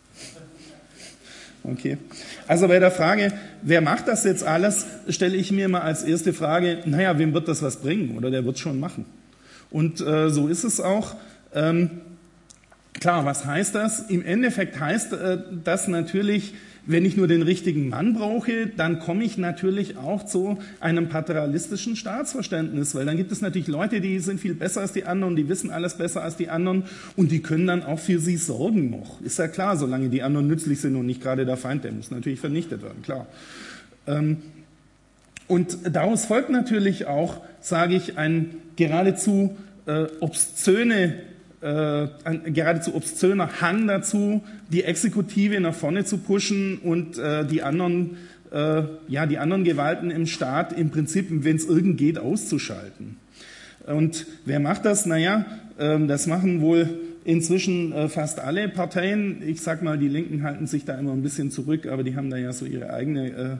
Okay. Also bei der Frage, wer macht das jetzt alles, stelle ich mir mal als erste Frage, naja, wem wird das was bringen? Oder der wird es schon machen. Und äh, so ist es auch. Ähm, klar, was heißt das? Im Endeffekt heißt äh, das natürlich, wenn ich nur den richtigen Mann brauche, dann komme ich natürlich auch zu einem pateralistischen Staatsverständnis, weil dann gibt es natürlich Leute, die sind viel besser als die anderen, die wissen alles besser als die anderen und die können dann auch für sie sorgen noch. Ist ja klar, solange die anderen nützlich sind und nicht gerade der Feind, der muss natürlich vernichtet werden, klar. Ähm, und daraus folgt natürlich auch, sage ich, ein geradezu äh, obszöne Äh, ein geradezu obszöner Hang dazu, die Exekutive nach vorne zu pushen und äh, die anderen, äh, ja, die anderen Gewalten im Staat im Prinzip, wenn es irgend geht, auszuschalten. Und wer macht das? Naja, äh, das machen wohl inzwischen äh, fast alle Parteien. Ich sag mal, die Linken halten sich da immer ein bisschen zurück, aber die haben da ja so ihre eigene äh,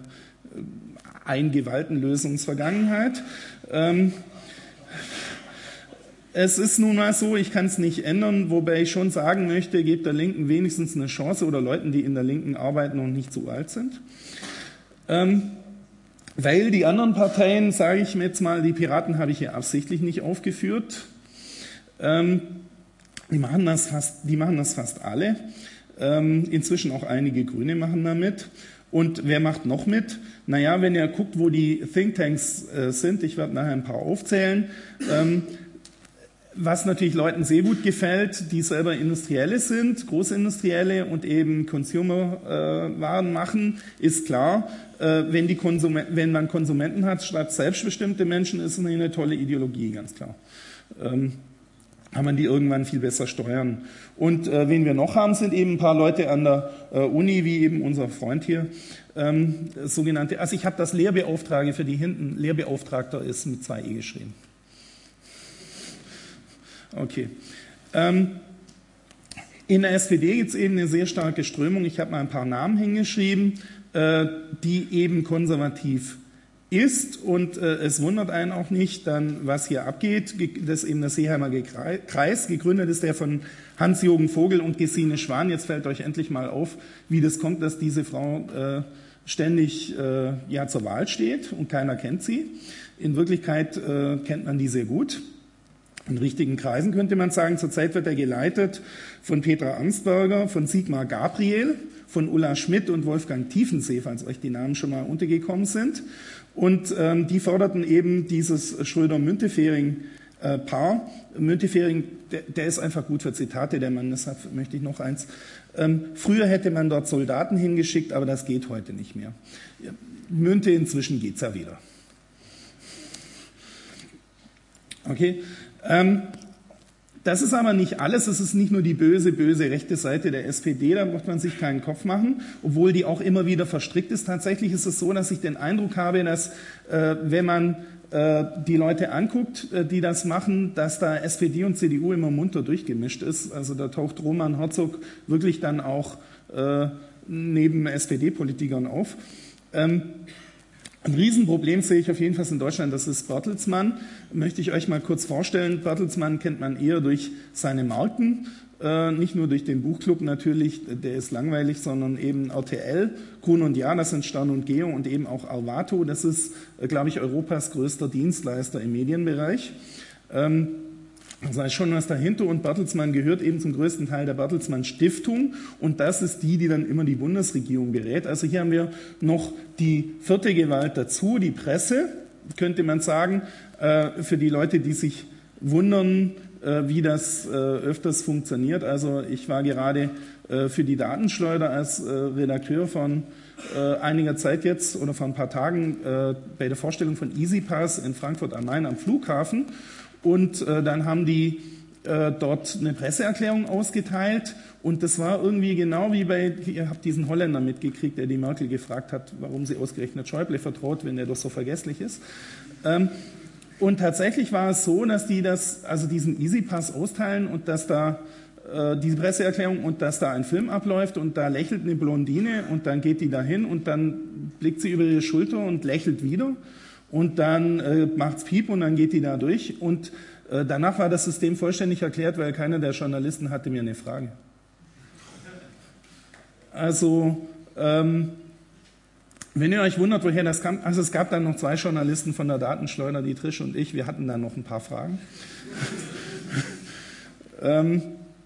Eingewaltenlösungsvergangenheit. Ähm, Es ist nun mal so, ich kann es nicht ändern, wobei ich schon sagen möchte, gebt der Linken wenigstens eine Chance oder Leuten, die in der Linken arbeiten und nicht zu alt sind. Ähm, weil die anderen Parteien, sage ich mir jetzt mal, die Piraten habe ich hier absichtlich nicht aufgeführt, ähm, die machen das fast, die machen das fast alle. Ähm, inzwischen auch einige Grüne machen da mit. Und wer macht noch mit? Naja, wenn ihr guckt, wo die Thinktanks äh, sind, ich werde nachher ein paar aufzählen, ähm, was natürlich Leuten sehr gut gefällt, die selber Industrielle sind, Großindustrielle und eben Consumer-Waren äh, machen, ist klar, äh, wenn, die Konsumen- wenn man Konsumenten hat statt selbstbestimmte Menschen, ist es eine tolle Ideologie, ganz klar. Ähm, kann man die irgendwann viel besser steuern. Und äh, wen wir noch haben, sind eben ein paar Leute an der äh, Uni, wie eben unser Freund hier, ähm, sogenannte, also ich habe das Lehrbeauftragte für die hinten, Lehrbeauftragter ist mit zwei E geschrieben. Okay. Ähm, in der S P D gibt es eben eine sehr starke Strömung, ich habe mal ein paar Namen hingeschrieben, äh, die eben konservativ ist und äh, es wundert einen auch nicht, dann was hier abgeht, das ist eben der Seeheimer Kreis, gegründet ist der von Hans-Jürgen Vogel und Gesine Schwan. Jetzt fällt euch endlich mal auf, wie das kommt, dass diese Frau äh, ständig äh, ja, zur Wahl steht und keiner kennt sie. In Wirklichkeit äh, kennt man die sehr gut. In richtigen Kreisen könnte man sagen, zurzeit wird er geleitet von Petra Amsberger, von Sigmar Gabriel, von Ulla Schmidt und Wolfgang Tiefensee, falls euch die Namen schon mal untergekommen sind. Und ähm, die forderten eben dieses Schröder-Müntefering-Paar. Müntefering, der, der ist einfach gut für Zitate, der Mann, deshalb möchte ich noch eins. Ähm, früher hätte man dort Soldaten hingeschickt, aber das geht heute nicht mehr. Münte, inzwischen geht's ja wieder. Okay. Ähm, das ist aber nicht alles, es ist nicht nur die böse, böse rechte Seite der S P D, da muss man sich keinen Kopf machen, obwohl die auch immer wieder verstrickt ist. Tatsächlich ist es so, dass ich den Eindruck habe, dass äh, wenn man äh, die Leute anguckt, äh, die das machen, dass da S P D und C D U immer munter durchgemischt ist. Also da taucht Roman Herzog wirklich dann auch äh, neben S P D-Politikern auf. Ähm, Ein Riesenproblem sehe ich auf jeden Fall in Deutschland, das ist Bertelsmann. Möchte ich euch mal kurz vorstellen. Bertelsmann kennt man eher durch seine Marken, äh, nicht nur durch den Buchclub natürlich, der ist langweilig, sondern eben R T L, Kuhn und Jahr, das sind Stern und Geo und eben auch Arvato, das ist, äh, glaube ich, Europas größter Dienstleister im Medienbereich. Ähm, Also da ist schon was dahinter und Bertelsmann gehört eben zum größten Teil der Bertelsmann Stiftung und das ist die, die dann immer die Bundesregierung berät. Also hier haben wir noch die vierte Gewalt dazu, die Presse, könnte man sagen, für die Leute, die sich wundern, wie das öfters funktioniert. Also ich war gerade für die Datenschleuder als Redakteur von einiger Zeit jetzt oder vor ein paar Tagen bei der Vorstellung von EasyPass in Frankfurt am Main am Flughafen. Und äh, dann haben die äh, dort eine Presseerklärung ausgeteilt und das war irgendwie genau wie bei, ihr habt diesen Holländer mitgekriegt, der die Merkel gefragt hat, warum sie ausgerechnet Schäuble vertraut, wenn der doch so vergesslich ist. Ähm, und tatsächlich war es so, dass die das, also diesen EasyPass austeilen und dass da äh, diese Presseerklärung und dass da ein Film abläuft und da lächelt eine Blondine und dann geht die da hin und dann blickt sie über ihre Schulter und lächelt wieder. Und dann äh, macht's Piep und dann geht die da durch. Und äh, danach war das System vollständig erklärt, weil keiner der Journalisten hatte mir eine Frage. Also, ähm, wenn ihr euch wundert, woher das kam, also es gab dann noch zwei Journalisten von der Datenschleuder, die Trish und ich, wir hatten dann noch ein paar Fragen. ähm,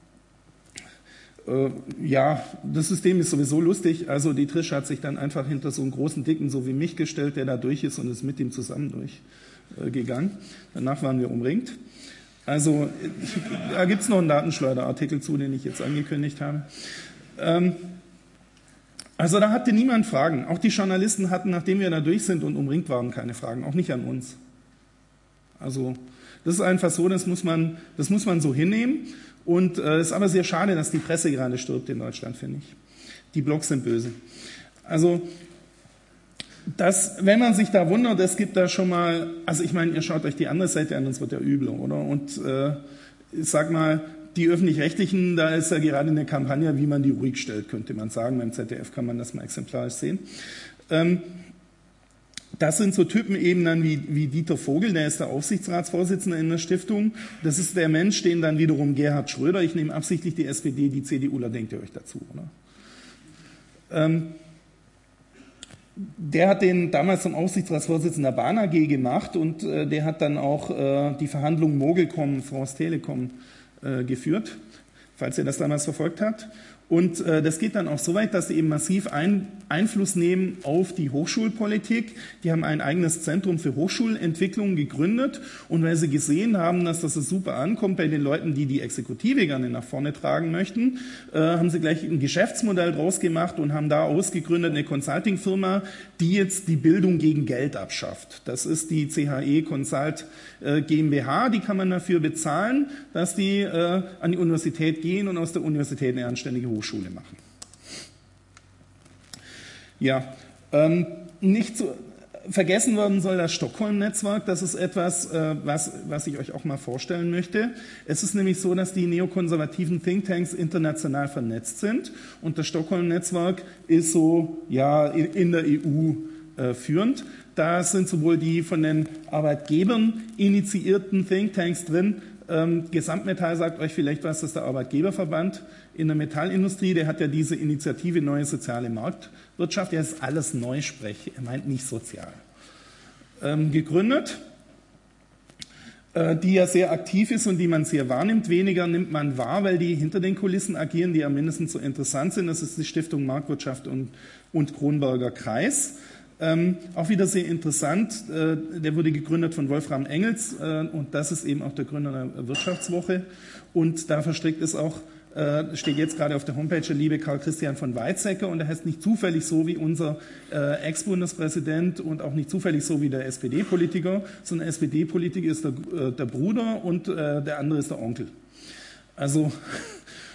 Äh, ja, das System ist sowieso lustig. Also die Trish hat sich dann einfach hinter so einen großen Dicken, so wie mich, gestellt, der da durch ist und ist mit ihm zusammen durchgegangen. Äh, Danach waren wir umringt. Also da gibt es noch einen Datenschleuder-Artikel zu, den ich jetzt angekündigt habe. Ähm, also da hatte niemand Fragen. Auch die Journalisten hatten, nachdem wir da durch sind und umringt waren, keine Fragen. Auch nicht an uns. Also das ist einfach so, das muss man, das muss man so hinnehmen. Und es äh, ist aber sehr schade, dass die Presse gerade stirbt in Deutschland, finde ich. Die Blogs sind böse. Also, das, wenn man sich da wundert, es gibt da schon mal, also ich meine, ihr schaut euch die andere Seite an, das wird ja übler, oder? Und äh, ich sag mal, die Öffentlich-Rechtlichen, da ist ja gerade eine Kampagne, wie man die ruhig stellt, könnte man sagen. Beim Z D F kann man das mal exemplarisch sehen. Ähm, Das sind so Typen eben dann wie, wie Dieter Vogel, der ist der Aufsichtsratsvorsitzende in der Stiftung. Das ist der Mensch, den dann wiederum Gerhard Schröder, ich nehme absichtlich die S P D, die C D U, da denkt ihr euch dazu, oder? Ähm, der hat den damals zum Aufsichtsratsvorsitzenden der Bahn A G gemacht und äh, der hat dann auch äh, die Verhandlungen Mogelcom, France Telekom äh, geführt, falls ihr das damals verfolgt habt. Und äh, das geht dann auch so weit, dass sie eben massiv ein, Einfluss nehmen auf die Hochschulpolitik. Die haben ein eigenes Zentrum für Hochschulentwicklung gegründet. Und weil sie gesehen haben, dass das super ankommt bei den Leuten, die die Exekutive gerne nach vorne tragen möchten, äh, haben sie gleich ein Geschäftsmodell draus gemacht und haben da ausgegründet eine Consulting-Firma, die jetzt die Bildung gegen Geld abschafft. Das ist die C H E Consult äh, GmbH. Die kann man dafür bezahlen, dass die äh, an die Universität gehen und aus der Universität eine anständige Hochschule machen. Ja, ähm, nicht zu, vergessen werden soll das Stockholm-Netzwerk. Das ist etwas, äh, was, was ich euch auch mal vorstellen möchte. Es ist nämlich so, dass die neokonservativen Thinktanks international vernetzt sind und das Stockholm-Netzwerk ist so ja in, in der E U äh, führend. Da sind sowohl die von den Arbeitgebern initiierten Thinktanks drin. Ähm, Gesamtmetall sagt euch vielleicht was, das ist der Arbeitgeberverband in der Metallindustrie, der hat ja diese Initiative Neue Soziale Marktwirtschaft, der ist alles Neusprech, er meint nicht sozial, ähm, gegründet, äh, die ja sehr aktiv ist und die man sehr wahrnimmt. Weniger nimmt man wahr, weil die hinter den Kulissen agieren, die ja mindestens so interessant sind. Das ist die Stiftung Marktwirtschaft und, und Kronberger Kreis. Ähm, auch wieder sehr interessant, äh, der wurde gegründet von Wolfram Engels äh, und das ist eben auch der Gründer der Wirtschaftswoche und da verstrickt ist auch, äh, steht jetzt gerade auf der Homepage der liebe Karl Christian von Weizsäcker und er heißt nicht zufällig so wie unser äh, Ex-Bundespräsident und auch nicht zufällig so wie der S P D-Politiker, sondern S P D-Politiker ist der, äh, der Bruder und äh, der andere ist der Onkel. Also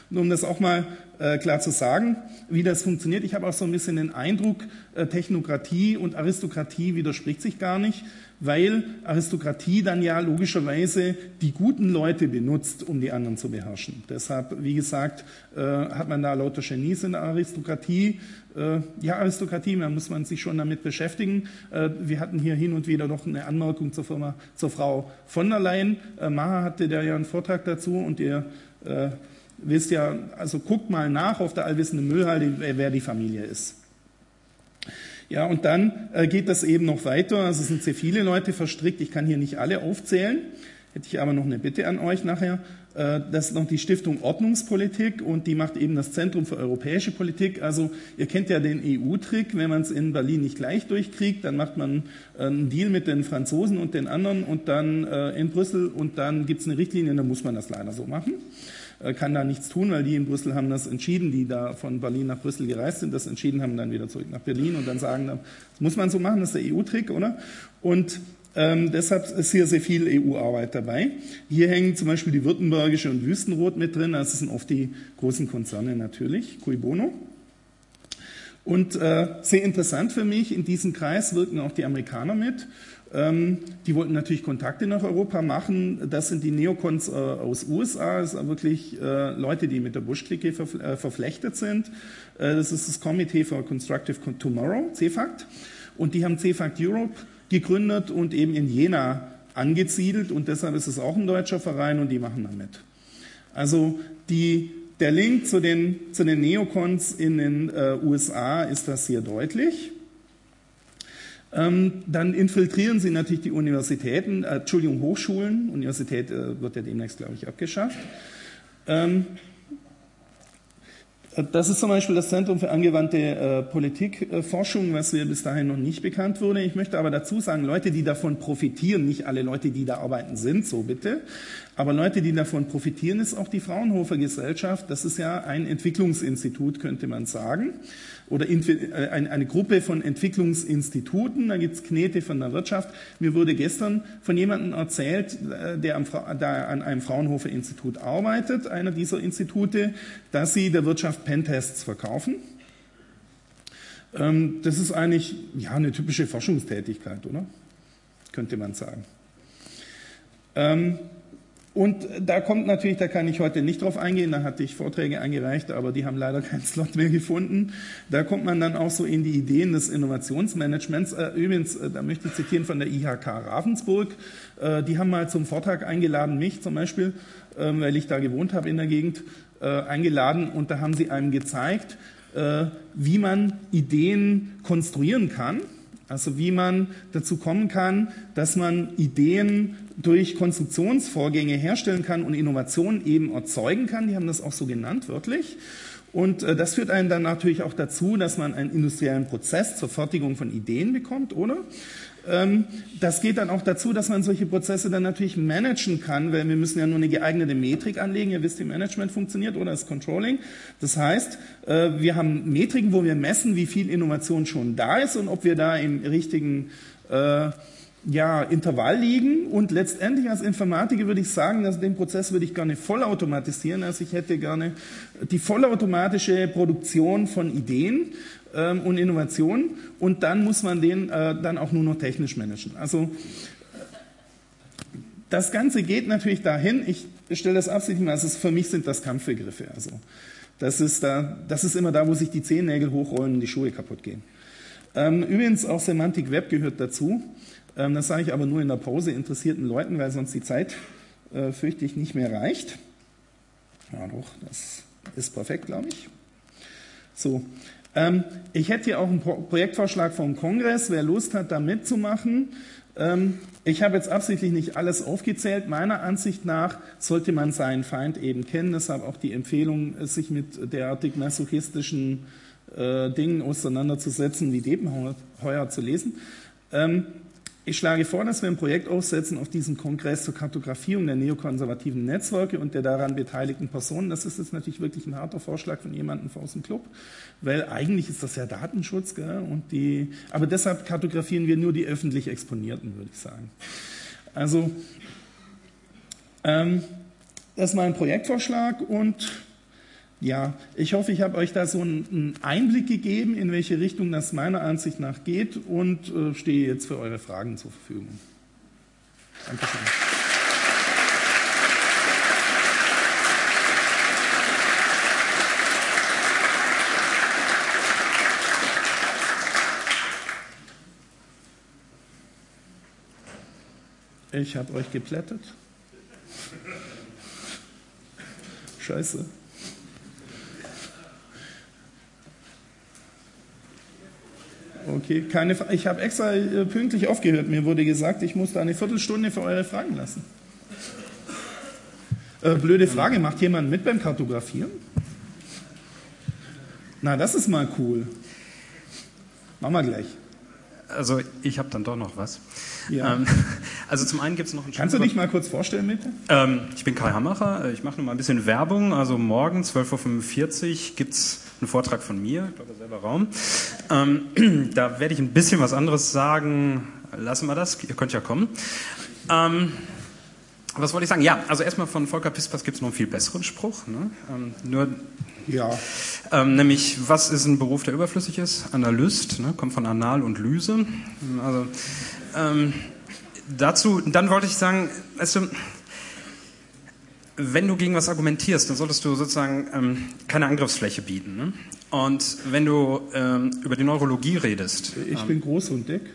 Nur um das auch mal äh, klar zu sagen, wie das funktioniert. Ich habe auch so ein bisschen den Eindruck, äh, Technokratie und Aristokratie widerspricht sich gar nicht, weil Aristokratie dann ja logischerweise die guten Leute benutzt, um die anderen zu beherrschen. Deshalb, wie gesagt, äh, hat man da lauter Genies in der Aristokratie. Äh, ja, Aristokratie, da muss man sich schon damit beschäftigen. Äh, wir hatten hier hin und wieder noch eine Anmerkung zur, Firma, zur Frau von der Leyen. Äh, Maha hatte da ja einen Vortrag dazu und ihr äh, wisst ja, also guckt mal nach auf der allwissenden Müllhalde, wer die Familie ist. Ja, und dann äh, geht das eben noch weiter. Also es sind sehr viele Leute verstrickt. Ich kann hier nicht alle aufzählen. Hätte ich aber noch eine Bitte an euch nachher. Äh, das ist noch die Stiftung Ordnungspolitik und die macht eben das Zentrum für europäische Politik. Also ihr kennt ja den E U-Trick. Wenn man es in Berlin nicht gleich durchkriegt, dann macht man äh, einen Deal mit den Franzosen und den anderen und dann äh, in Brüssel und dann gibt es eine Richtlinie, dann muss man das leider so machen. Kann da nichts tun, weil die in Brüssel haben das entschieden, die da von Berlin nach Brüssel gereist sind, das entschieden haben, dann wieder zurück nach Berlin und dann sagen, das muss man so machen, das ist der E U-Trick, oder? Und ähm, deshalb ist hier sehr viel E U-Arbeit dabei. Hier hängen zum Beispiel die Württembergische und Wüstenrot mit drin, das sind oft die großen Konzerne natürlich, cui bono. Und äh, sehr interessant für mich, in diesem Kreis wirken auch die Amerikaner mit. Ähm, die wollten natürlich Kontakte nach Europa machen. Das sind die Neokons äh, aus U S A, das sind wirklich äh, Leute, die mit der Bush-Clique verf äh, verflechtet sind. Äh, das ist das Committee for Constructive Tomorrow, C FACT. Und die haben C FACT Europe gegründet und eben in Jena angesiedelt. Und deshalb ist es auch ein deutscher Verein und die machen da mit. Also die Der Link zu den, zu den Neokons in den äh, U S A ist das sehr deutlich. Ähm, dann infiltrieren sie natürlich die Universitäten, äh, Entschuldigung, Hochschulen. Universität äh, wird ja demnächst, glaube ich, abgeschafft. Ähm, das ist zum Beispiel das Zentrum für angewandte äh, Politikforschung, was mir bis dahin noch nicht bekannt wurde. Ich möchte aber dazu sagen, Leute, die davon profitieren, nicht alle Leute, die da arbeiten, sind so bitte, aber Leute, die davon profitieren, ist auch die Fraunhofer Gesellschaft. Das ist ja ein Entwicklungsinstitut, könnte man sagen, oder eine Gruppe von Entwicklungsinstituten. Da gibt es Knete von der Wirtschaft. Mir wurde gestern von jemandem erzählt, der an einem Fraunhofer Institut arbeitet, einer dieser Institute, dass sie der Wirtschaft Pentests verkaufen. Das ist eigentlich ja, eine typische Forschungstätigkeit, oder? Könnte man sagen. Und da kommt natürlich, da kann ich heute nicht drauf eingehen, da hatte ich Vorträge eingereicht, aber die haben leider keinen Slot mehr gefunden. Da kommt man dann auch so in die Ideen des Innovationsmanagements. Übrigens, da möchte ich zitieren von der I H K Ravensburg. Die haben mal zum Vortrag eingeladen, mich zum Beispiel, weil ich da gewohnt habe in der Gegend, eingeladen und da haben sie einem gezeigt, wie man Ideen konstruieren kann. Also wie man dazu kommen kann, dass man Ideen durch Konstruktionsvorgänge herstellen kann und Innovationen eben erzeugen kann. Die haben das auch so genannt, wörtlich. Und äh, das führt einen dann natürlich auch dazu, dass man einen industriellen Prozess zur Fertigung von Ideen bekommt, oder? Ähm, das geht dann auch dazu, dass man solche Prozesse dann natürlich managen kann, weil wir müssen ja nur eine geeignete Metrik anlegen. Ihr wisst, wie Management funktioniert, oder das Controlling. Das heißt, äh, wir haben Metriken, wo wir messen, wie viel Innovation schon da ist und ob wir da im richtigen äh, ja, Intervall liegen. Und letztendlich als Informatiker würde ich sagen, dass den Prozess würde ich gerne vollautomatisieren. Also ich hätte gerne die vollautomatische Produktion von Ideen ähm, und Innovationen. Und dann muss man den äh, dann auch nur noch technisch managen. Also das Ganze geht natürlich dahin. Ich stelle das absichtlich mal. Also für mich sind das Kampfbegriffe. Also das ist da, das ist immer da, wo sich die Zehennägel hochrollen und die Schuhe kaputt gehen. Ähm, übrigens auch Semantic Web gehört dazu. Das sage ich aber nur in der Pause interessierten Leuten, weil sonst die Zeit, äh, fürchte ich, nicht mehr reicht. Ja doch, das ist perfekt, glaube ich. So, ähm, ich hätte hier auch einen Pro Projektvorschlag vom Kongress, wer Lust hat, da mitzumachen. Ähm, ich habe jetzt absichtlich nicht alles aufgezählt. Meiner Ansicht nach sollte man seinen Feind eben kennen. Deshalb auch die Empfehlung, sich mit derartig masochistischen äh, Dingen auseinanderzusetzen, wie Depenheuer zu lesen. Ähm, Ich schlage vor, dass wir ein Projekt aufsetzen auf diesem Kongress zur Kartografierung der neokonservativen Netzwerke und der daran beteiligten Personen. Das ist jetzt natürlich wirklich ein harter Vorschlag von jemandem aus dem Club, weil eigentlich ist das ja Datenschutz, gell? Und die, aber deshalb kartografieren wir nur die öffentlich Exponierten, würde ich sagen. Also ähm, das ist mal ein Projektvorschlag und Ja, ich hoffe, ich habe euch da so einen Einblick gegeben, in welche Richtung das meiner Ansicht nach geht und äh, stehe jetzt für eure Fragen zur Verfügung. Dankeschön. Ich habe euch geplättet. Scheiße. Okay, keine Fra- ich habe extra äh, pünktlich aufgehört. Mir wurde gesagt, ich muss da eine Viertelstunde für eure Fragen lassen. Äh, blöde Frage, macht jemand mit beim Kartografieren? Na, das ist mal cool. Machen wir gleich. Also ich habe dann doch noch was. Ja. Ähm, also zum einen gibt es noch einen Kannst du dich mal kurz vorstellen, bitte? Ähm, ich bin Kai Hammacher, ich mache nur mal ein bisschen Werbung. Also morgen, zwölf Uhr fünfundvierzig, gibt es einen Vortrag von mir, ich glaube, selber Raum. Ähm, da werde ich ein bisschen was anderes sagen. Lassen wir das, ihr könnt ja kommen. Ähm, was wollte ich sagen? Ja, also erstmal von Volker Pispers gibt es noch einen viel besseren Spruch. Ne? Ähm, nur, ja. ähm, nämlich, was ist ein Beruf, der überflüssig ist? Analyst, ne? Kommt von Anal und Lyse. Also, ähm, dazu, dann wollte ich sagen, weißt du, wenn du gegen was argumentierst, dann solltest du sozusagen ähm, keine Angriffsfläche bieten. Ne? Und wenn du ähm, über die Neurologie redest... Ich ähm, bin groß und dick.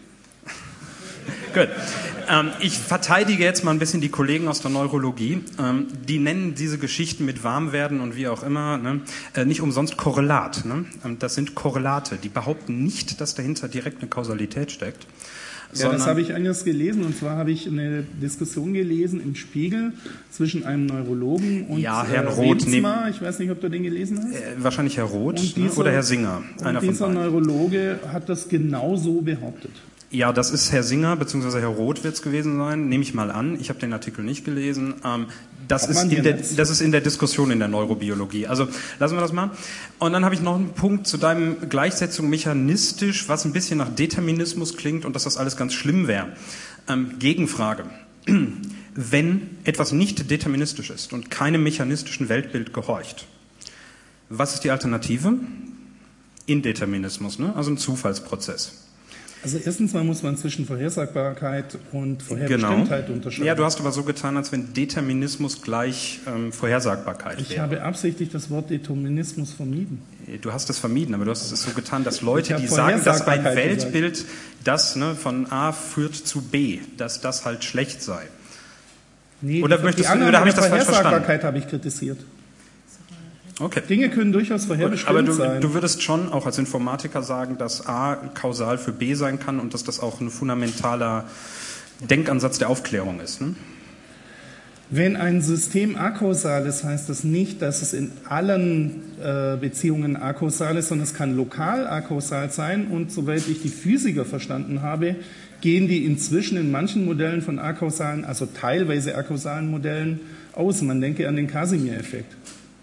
Gut. Ähm, ich verteidige jetzt mal ein bisschen die Kollegen aus der Neurologie. Ähm, die nennen diese Geschichten mit Warmwerden und wie auch immer ne, äh, nicht umsonst Korrelat. Ne? Ähm, das sind Korrelate. Die behaupten nicht, dass dahinter direkt eine Kausalität steckt. Ja, das habe ich anders gelesen. Und zwar habe ich eine Diskussion gelesen im Spiegel zwischen einem Neurologen und ja, Herrn äh, Roth. Remsmar. Ich weiß nicht, ob du den gelesen hast. Äh, wahrscheinlich Herr Roth dieser, ne? oder Herr Singer. Einer und dieser von Neurologe hat das genau so behauptet. Ja, das ist Herr Singer bzw. Herr Roth wird es gewesen sein, nehme ich mal an. Ich habe den Artikel nicht gelesen. Ähm, das, ist in der, das ist in der Diskussion in der Neurobiologie. Also lassen wir das mal. Und dann habe ich noch einen Punkt zu deinem Gleichsetzung mechanistisch, was ein bisschen nach Determinismus klingt und dass das alles ganz schlimm wäre. Ähm, Gegenfrage. Wenn etwas nicht deterministisch ist und keinem mechanistischen Weltbild gehorcht, was ist die Alternative? Indeterminismus, ne? Also ein Zufallsprozess. Also erstens mal muss man zwischen Vorhersagbarkeit und Vorherbestimmtheit genau. unterscheiden. Ja, du hast aber so getan, als wenn Determinismus gleich ähm, Vorhersagbarkeit ich wäre. Ich habe absichtlich das Wort Determinismus vermieden. Du hast es vermieden, aber du hast es so getan, dass Leute, die sagen, dass ein Weltbild, gesagt. das ne, von A führt zu B, dass das halt schlecht sei. Nee, oder die, möchtest, die oder habe ich das falsch verstanden? Vorhersagbarkeit habe ich kritisiert. Okay. Dinge können durchaus vorherbestimmt aber du, sein. du würdest schon auch als Informatiker sagen, dass A kausal für B sein kann und dass das auch ein fundamentaler Denkansatz der Aufklärung ist. Ne? Wenn ein System akausal ist, heißt das nicht, dass es in allen äh, Beziehungen akausal ist, sondern es kann lokal akausal sein. Und soweit ich die Physiker verstanden habe, gehen die inzwischen in manchen Modellen von akausalen, also teilweise akausalen Modellen aus. Man denke an den Casimir-Effekt.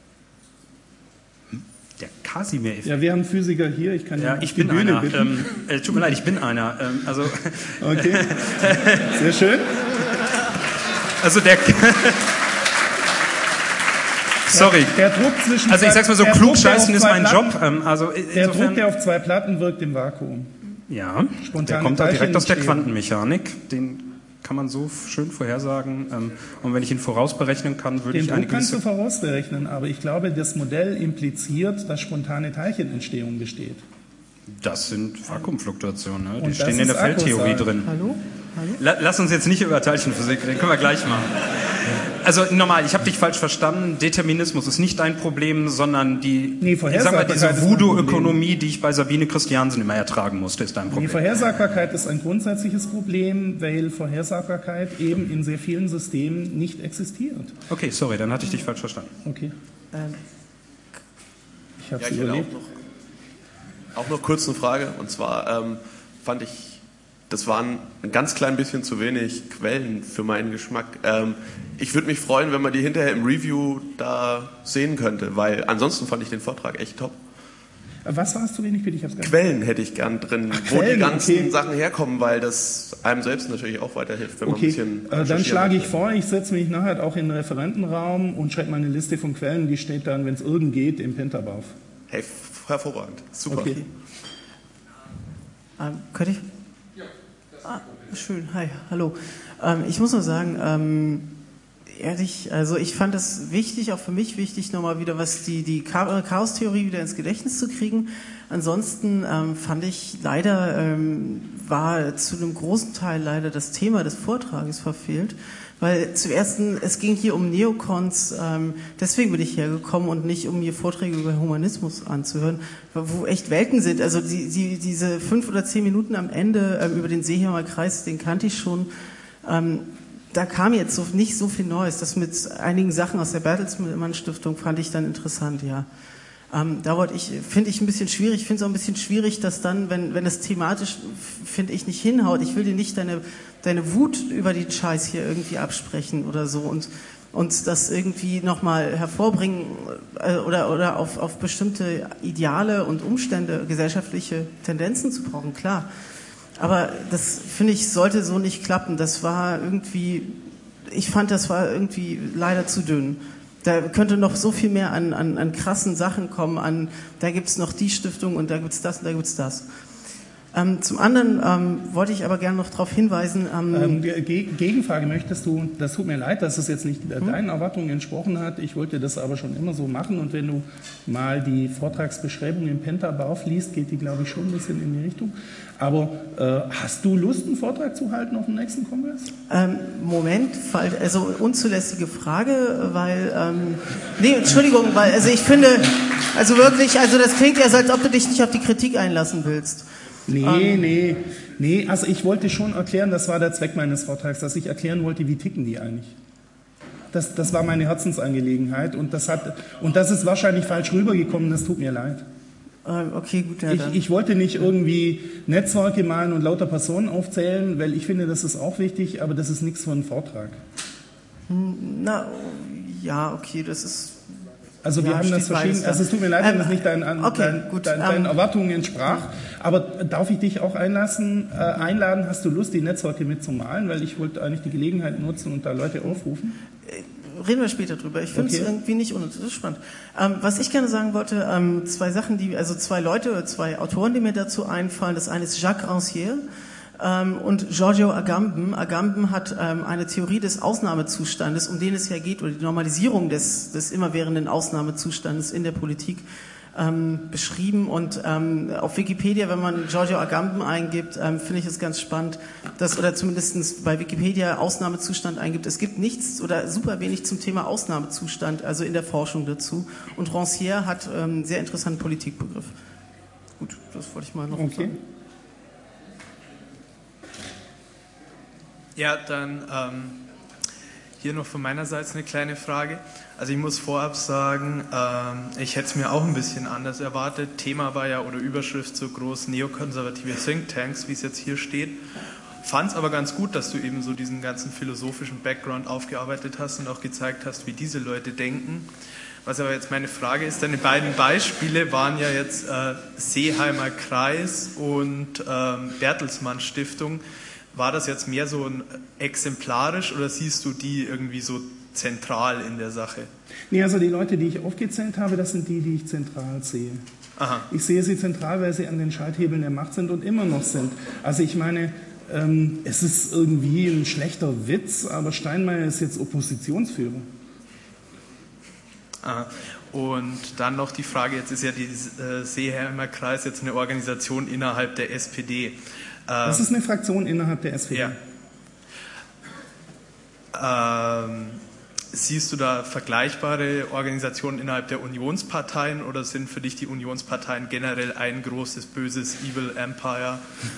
Der Casimir-Effekt? Ja, wir haben Physiker hier. Ich kann ja, ich bin Bühne einer. Ähm, äh, tut mir leid, ich bin einer. Ähm, also okay, sehr schön. Also der... Sorry. Der, der Druck zwischen also ich sag's mal so, klugscheißen ist mein Platten, Job. Ähm, also der Druck, der auf zwei Platten wirkt im Vakuum. Ja, Spontane der kommt da direkt aus der entstehen. Quantenmechanik. Den kann man so schön vorhersagen. Ähm, und wenn ich ihn vorausberechnen kann, würde Den ich eine Druck kannst gewisse... du vorausberechnen, aber ich glaube, das Modell impliziert, dass spontane Teilchenentstehung besteht. Das sind Vakuumfluktuationen, ne? Die Und stehen in der Feldtheorie drin. Hallo? Hallo? La- Lass uns jetzt nicht über Teilchenphysik reden, können wir gleich machen. Also normal, ich habe dich falsch verstanden. Determinismus ist nicht dein Problem, sondern die, nee, ich sag mal, diese ist Voodoo-Ökonomie, die ich bei Sabine Christiansen immer ertragen musste, ist dein Problem. Die Vorhersagbarkeit ist ein grundsätzliches Problem, weil Vorhersagbarkeit eben in sehr vielen Systemen nicht existiert. Okay, sorry, dann hatte ich dich falsch verstanden. Okay. Ähm, ich habe ja, es überlebt. Auch noch, auch noch kurz eine Frage, und zwar ähm, fand ich, das waren ein ganz klein bisschen zu wenig Quellen für meinen Geschmack. Ähm, ich würde mich freuen, wenn man die hinterher im Review da sehen könnte, weil ansonsten fand ich den Vortrag echt top. Was war es zu wenig, bitte? Ich hab's gar nicht. Quellen hätte ich gern drin, Ach, wo Quellen, die ganzen okay. Sachen herkommen, weil das einem selbst natürlich auch weiterhilft, wenn man Okay, ein bisschen äh, dann schlage ich vor, ich setze mich nachher auch in den Referentenraum und schreibe mal eine Liste von Quellen, die steht dann, wenn es irgend geht, im Pentabauf. Hey, hervorragend, super. Okay. Ähm, könnte ich? Ja. Ah, schön, hi, hallo. Ähm, ich muss nur sagen, ähm, ehrlich, also ich fand es wichtig, auch für mich wichtig, nochmal wieder was die, die Chaos-Theorie wieder ins Gedächtnis zu kriegen. Ansonsten ähm, fand ich leider, ähm, war zu einem großen Teil leider das Thema des Vortrages verfehlt, weil zuerst, es ging hier um Neokons, ähm, deswegen bin ich hergekommen und nicht um hier Vorträge über Humanismus anzuhören, wo echt Welten sind. Also die, die, diese fünf oder zehn Minuten am Ende ähm, über den Seeheimer Kreis, den kannte ich schon. Ähm, da kam jetzt so, nicht so viel Neues. Das mit einigen Sachen aus der Bertelsmann Stiftung fand ich dann interessant, ja. Ähm, da wollte ich, finde ich ein bisschen schwierig, ich finde es auch ein bisschen schwierig, dass dann, wenn, wenn es thematisch, finde ich, nicht hinhaut, ich will dir nicht deine, deine Wut über den Scheiß hier irgendwie absprechen oder so und, und das irgendwie nochmal hervorbringen äh, oder, oder auf, auf bestimmte Ideale und Umstände, gesellschaftliche Tendenzen zu brauchen, klar. Aber das, finde ich, sollte so nicht klappen. Das war irgendwie, ich fand, das war irgendwie leider zu dünn. Da könnte noch so viel mehr an, an, an krassen Sachen kommen, an, da gibt's noch die Stiftung und da gibt's das und da gibt's das. Ähm, zum anderen ähm, wollte ich aber gerne noch darauf hinweisen. Ähm, ähm, Ge Gegenfrage, möchtest du, das tut mir leid, dass es jetzt nicht hm? deinen Erwartungen entsprochen hat, ich wollte das aber schon immer so machen und wenn du mal die Vortragsbeschreibung im Pentabauf liest, geht die, glaube ich, schon ein bisschen in die Richtung. Aber äh, hast du Lust, einen Vortrag zu halten auf dem nächsten Kongress? Ähm, Moment, also unzulässige Frage, weil, ähm, nee, Entschuldigung, weil, also ich finde, also wirklich, also das klingt ja so, als ob du dich nicht auf die Kritik einlassen willst. Nee, um, nee, nee, also ich wollte schon erklären, das war der Zweck meines Vortrags, dass ich erklären wollte, wie ticken die eigentlich. Das, das war meine Herzensangelegenheit und das hat, und das ist wahrscheinlich falsch rübergekommen, das tut mir leid. Okay, gut, ja, ich, dann. ich wollte nicht irgendwie Netzwerke malen und lauter Personen aufzählen, weil ich finde, das ist auch wichtig, aber das ist nichts für einen Vortrag. Na, ja, okay, das ist... Also wir ja, haben das verschieden, also es tut mir leid, wenn ähm, es nicht dein, okay, dein, gut, dein, deinen ähm, Erwartungen entsprach, aber darf ich dich auch einlassen, äh, einladen, hast du Lust, die Netzwerke mitzumalen, weil ich wollte eigentlich die Gelegenheit nutzen und da Leute aufrufen? Reden wir später drüber. Ich finde es okay. irgendwie nicht unnütz. Das ist spannend. Ähm, was ich gerne sagen wollte, ähm, zwei Sachen, die, also zwei Leute, zwei Autoren, die mir dazu einfallen. Das eine ist Jacques Rancière ähm, und Giorgio Agamben. Agamben hat ähm, eine Theorie des Ausnahmezustandes, um den es ja geht, oder die Normalisierung des, des immerwährenden Ausnahmezustandes in der Politik ähm, beschrieben. Und ähm, auf Wikipedia, wenn man Giorgio Agamben eingibt, ähm, finde ich es ganz spannend, dass, oder zumindest bei Wikipedia Ausnahmezustand eingibt. Es gibt nichts oder super wenig zum Thema Ausnahmezustand, also in der Forschung dazu. Und Rancière hat ähm, einen sehr interessanten Politikbegriff. Gut, das wollte ich mal noch okay. sagen. Ja, dann ähm, hier noch von meinerseits eine kleine Frage. Also ich muss vorab sagen, ähm, ich hätte es mir auch ein bisschen anders erwartet. Thema war ja, oder Überschrift so groß, neokonservative Thinktanks, wie es jetzt hier steht. Fand es aber ganz gut, dass du eben so diesen ganzen philosophischen Background aufgearbeitet hast und auch gezeigt hast, wie diese Leute denken. Was aber jetzt meine Frage ist, deine beiden Beispiele waren ja jetzt äh, Seeheimer Kreis und ähm, Bertelsmann Stiftung. War das jetzt mehr so ein exemplarisch oder siehst du die irgendwie so zentral in der Sache? Nee, also die Leute, die ich aufgezählt habe, das sind die, die ich zentral sehe. Aha. Ich sehe sie zentral, weil sie an den Schalthebeln der Macht sind und immer noch sind. Also ich meine, ähm, es ist irgendwie ein schlechter Witz, aber Steinmeier ist jetzt Oppositionsführer. Aha. Und dann noch die Frage, jetzt ist ja die äh, Seeheimer Kreis jetzt eine Organisation innerhalb der S P D. Das ist eine Fraktion innerhalb der S P D. Ja. Ähm, siehst du da vergleichbare Organisationen innerhalb der Unionsparteien oder sind für dich die Unionsparteien generell ein großes, böses Evil Empire?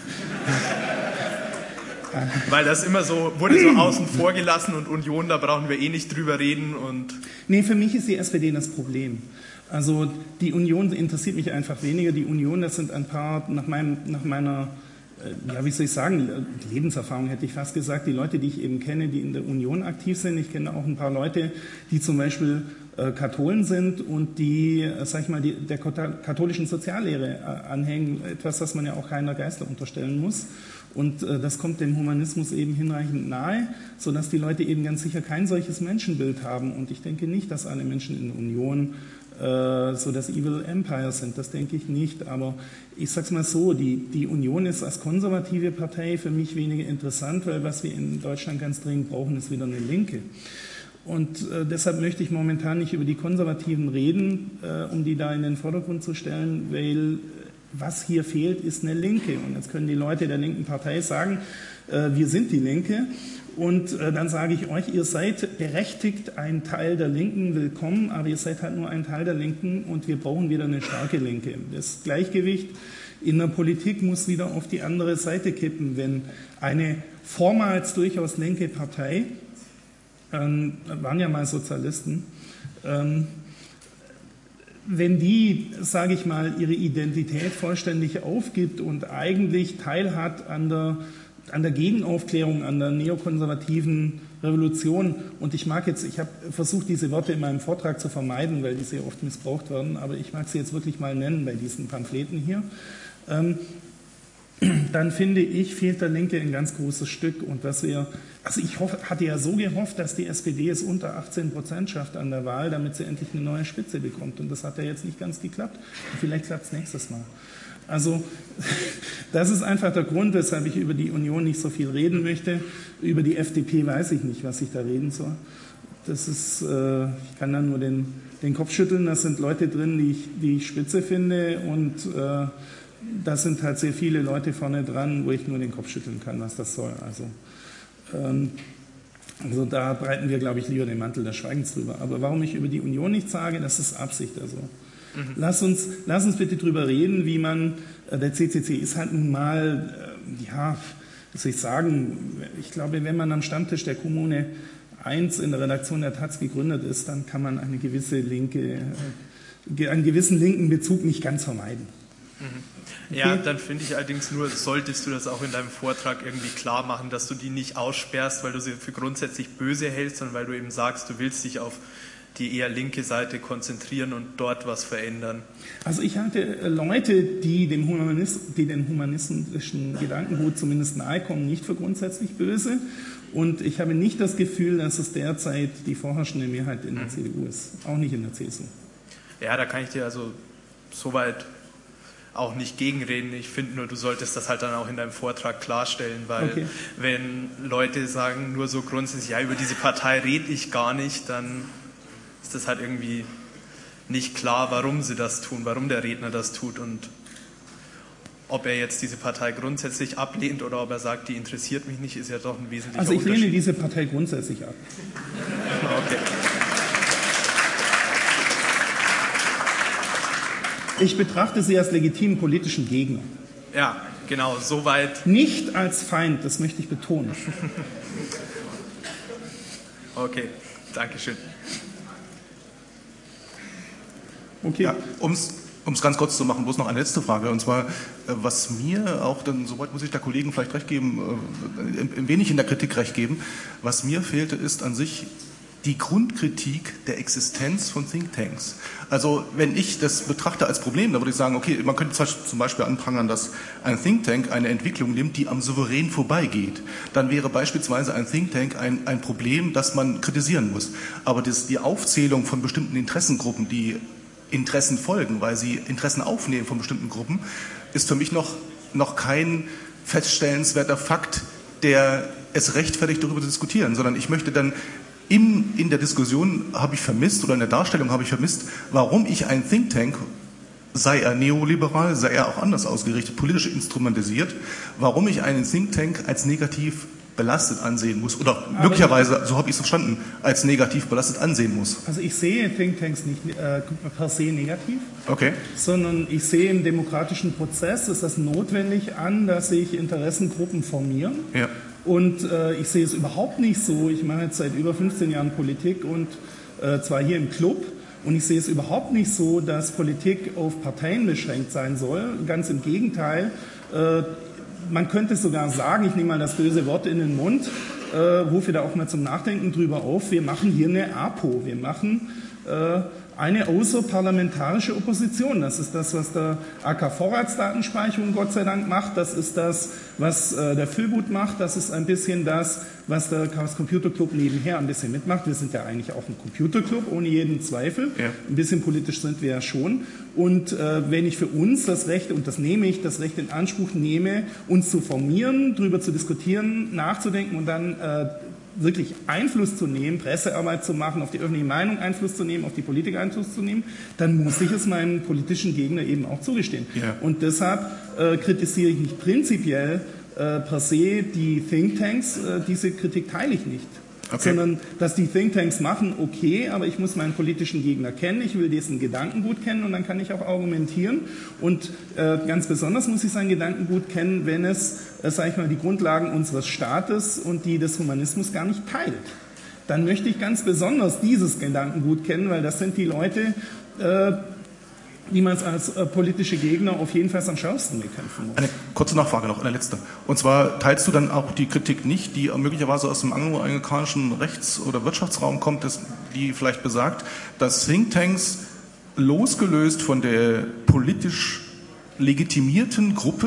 Weil das immer so, wurde so außen vor gelassen und Union, da brauchen wir eh nicht drüber reden. Und nee, für mich ist die S P D das Problem. Also die Union interessiert mich einfach weniger. Die Union, das sind ein paar, nach, meinem, nach meiner ja, wie soll ich sagen, Lebenserfahrung hätte ich fast gesagt, die Leute, die ich eben kenne, die in der Union aktiv sind. Ich kenne auch ein paar Leute, die zum Beispiel äh, Katholen sind und die, äh, sag ich mal, die, der katholischen Soziallehre äh, anhängen, etwas, das man ja auch Rainer Geisler unterstellen muss. Und äh, das kommt dem Humanismus eben hinreichend nahe, sodass die Leute eben ganz sicher kein solches Menschenbild haben. Und ich denke nicht, dass alle Menschen in der Union äh, so das Evil Empire sind. Das denke ich nicht. Aber ich sage es mal so, die, die Union ist als konservative Partei für mich weniger interessant, weil was wir in Deutschland ganz dringend brauchen, ist wieder eine Linke. Und äh, deshalb möchte ich momentan nicht über die Konservativen reden, äh, um die da in den Vordergrund zu stellen, weil was hier fehlt, ist eine Linke. Und jetzt können die Leute der linken Partei sagen, äh, wir sind die Linke. Und äh, dann sage ich euch, ihr seid berechtigt, ein Teil der Linken willkommen, aber ihr seid halt nur ein Teil der Linken und wir brauchen wieder eine starke Linke. Das Gleichgewicht in der Politik muss wieder auf die andere Seite kippen, wenn eine vormals durchaus linke Partei, ähm, waren ja mal Sozialisten, ähm, wenn die, sage ich mal, ihre Identität vollständig aufgibt und eigentlich teilhat an der, an der Gegenaufklärung, an der neokonservativen Revolution, und ich mag jetzt, ich habe versucht, diese Worte in meinem Vortrag zu vermeiden, weil die sehr oft missbraucht werden, aber ich mag sie jetzt wirklich mal nennen bei diesen Pamphleten hier, ähm, dann finde ich, fehlt der Linke ein ganz großes Stück. Und was wir, also ich hoffe, hatte ja so gehofft, dass die S P D es unter achtzehn Prozent schafft an der Wahl, damit sie endlich eine neue Spitze bekommt. Und das hat ja jetzt nicht ganz geklappt. Und vielleicht klappt es nächstes Mal. Also das ist einfach der Grund, weshalb ich über die Union nicht so viel reden möchte. Über die F D P weiß ich nicht, was ich da reden soll. Das ist, äh, ich kann da nur den, den Kopf schütteln. Da sind Leute drin, die ich, die ich spitze finde, und äh, da sind halt sehr viele Leute vorne dran, wo ich nur den Kopf schütteln kann, was das soll. Also, ähm, also da breiten wir, glaube ich, lieber den Mantel des Schweigens drüber. Aber warum ich über die Union nichts sage, das ist Absicht. Also mhm. lass uns, lass uns bitte drüber reden, wie man, äh, der C C C ist halt nun mal, äh, ja, was soll ich sagen, ich glaube, wenn man am Stammtisch der Kommune eins in der Redaktion der Taz gegründet ist, dann kann man eine gewisse linke, äh, einen gewissen linken Bezug nicht ganz vermeiden. Mhm. Ja, dann finde ich allerdings nur, solltest du das auch in deinem Vortrag irgendwie klar machen, dass du die nicht aussperrst, weil du sie für grundsätzlich böse hältst, sondern weil du eben sagst, du willst dich auf die eher linke Seite konzentrieren und dort was verändern. Also ich halte Leute, die dem Humanis- die den humanistischen Gedankengut zumindest nahe kommen, nicht für grundsätzlich böse. Und ich habe nicht das Gefühl, dass es derzeit die vorherrschende Mehrheit in der mhm. C D U ist, auch nicht in der C S U. Ja, da kann ich dir also soweit auch nicht gegenreden. Ich finde nur, du solltest das halt dann auch in deinem Vortrag klarstellen, weil okay. wenn Leute sagen, nur so grundsätzlich, ja, über diese Partei rede ich gar nicht, dann ist das halt irgendwie nicht klar, warum sie das tun, warum der Redner das tut und ob er jetzt diese Partei grundsätzlich ablehnt oder ob er sagt, die interessiert mich nicht, ist ja doch ein wesentlicher Also ich Unterschied. lehne diese Partei grundsätzlich ab. Okay. Ich betrachte sie als legitimen politischen Gegner. Ja, genau, soweit. Nicht als Feind, das möchte ich betonen. Okay, danke schön. Okay. Ja, um es ganz kurz zu machen, bloß noch eine letzte Frage. Und zwar, was mir auch, dann soweit muss ich der Kollegen vielleicht recht geben, ein wenig in der Kritik recht geben, was mir fehlte, ist an sich die Grundkritik der Existenz von Thinktanks. Also wenn ich das betrachte als Problem, dann würde ich sagen, okay, man könnte zum Beispiel anprangern, dass ein Think Tank eine Entwicklung nimmt, die am Souverän vorbeigeht. Dann wäre beispielsweise ein Think Tank ein, ein Problem, das man kritisieren muss. Aber das, die Aufzählung von bestimmten Interessengruppen, die Interessen folgen, weil sie Interessen aufnehmen von bestimmten Gruppen, ist für mich noch, noch kein feststellenswerter Fakt, der es rechtfertigt, darüber zu diskutieren, sondern ich möchte dann In, in der Diskussion habe ich vermisst oder in der Darstellung habe ich vermisst, warum ich ein Think Tank, sei er neoliberal, sei er auch anders ausgerichtet, politisch instrumentalisiert, warum ich einen Think Tank als negativ belastet ansehen muss oder Aber möglicherweise, so habe ich es verstanden, als negativ belastet ansehen muss. Also ich sehe Think Tanks nicht äh, per se negativ, okay. sondern ich sehe im demokratischen Prozess ist das notwendig an, dass sich Interessengruppen formieren. Ja. Und äh, ich sehe es überhaupt nicht so, ich mache jetzt seit über fünfzehn Jahren Politik und äh, zwar hier im Club, und ich sehe es überhaupt nicht so, dass Politik auf Parteien beschränkt sein soll. Ganz im Gegenteil, äh, man könnte sogar sagen, ich nehme mal das böse Wort in den Mund, äh, rufe da auch mal zum Nachdenken drüber auf, wir machen hier eine APO, wir machen äh, eine außerparlamentarische Opposition. Das ist das, was der A K-Vorratsdatenspeicherung Gott sei Dank macht. Das ist das, was äh, der Philbut macht. Das ist ein bisschen das, was der Chaos Computer Club nebenher ein bisschen mitmacht. Wir sind ja eigentlich auch ein Computerclub, ohne jeden Zweifel. Ja. Ein bisschen politisch sind wir ja schon. Und äh, wenn ich für uns das Recht, und das nehme ich, das Recht in Anspruch nehme, uns zu formieren, darüber zu diskutieren, nachzudenken und dann äh, wirklich Einfluss zu nehmen, Pressearbeit zu machen, auf die öffentliche Meinung Einfluss zu nehmen, auf die Politiker Einfluss zu nehmen, dann muss ich es meinen politischen Gegner eben auch zugestehen. Ja. Und deshalb äh, kritisiere ich nicht prinzipiell äh, per se die Thinktanks, äh, diese Kritik teile ich nicht. Okay. Sondern, dass die Thinktanks machen, okay, aber ich muss meinen politischen Gegner kennen, ich will dessen Gedankengut kennen und dann kann ich auch argumentieren. Und äh, ganz besonders muss ich sein Gedankengut kennen, wenn es, äh, sage ich mal, die Grundlagen unseres Staates und die des Humanismus gar nicht teilt. Dann möchte ich ganz besonders dieses Gedankengut kennen, weil das sind die Leute, äh, die man als äh, politische Gegner auf jeden Fall am schärfsten bekämpfen muss. Eine kurze Nachfrage noch, eine letzte. Und zwar teilst du dann auch die Kritik nicht, die möglicherweise aus dem angloamerikanischen Rechts- oder Wirtschaftsraum kommt, das, die vielleicht besagt, dass Thinktanks losgelöst von der politisch legitimierten Gruppe,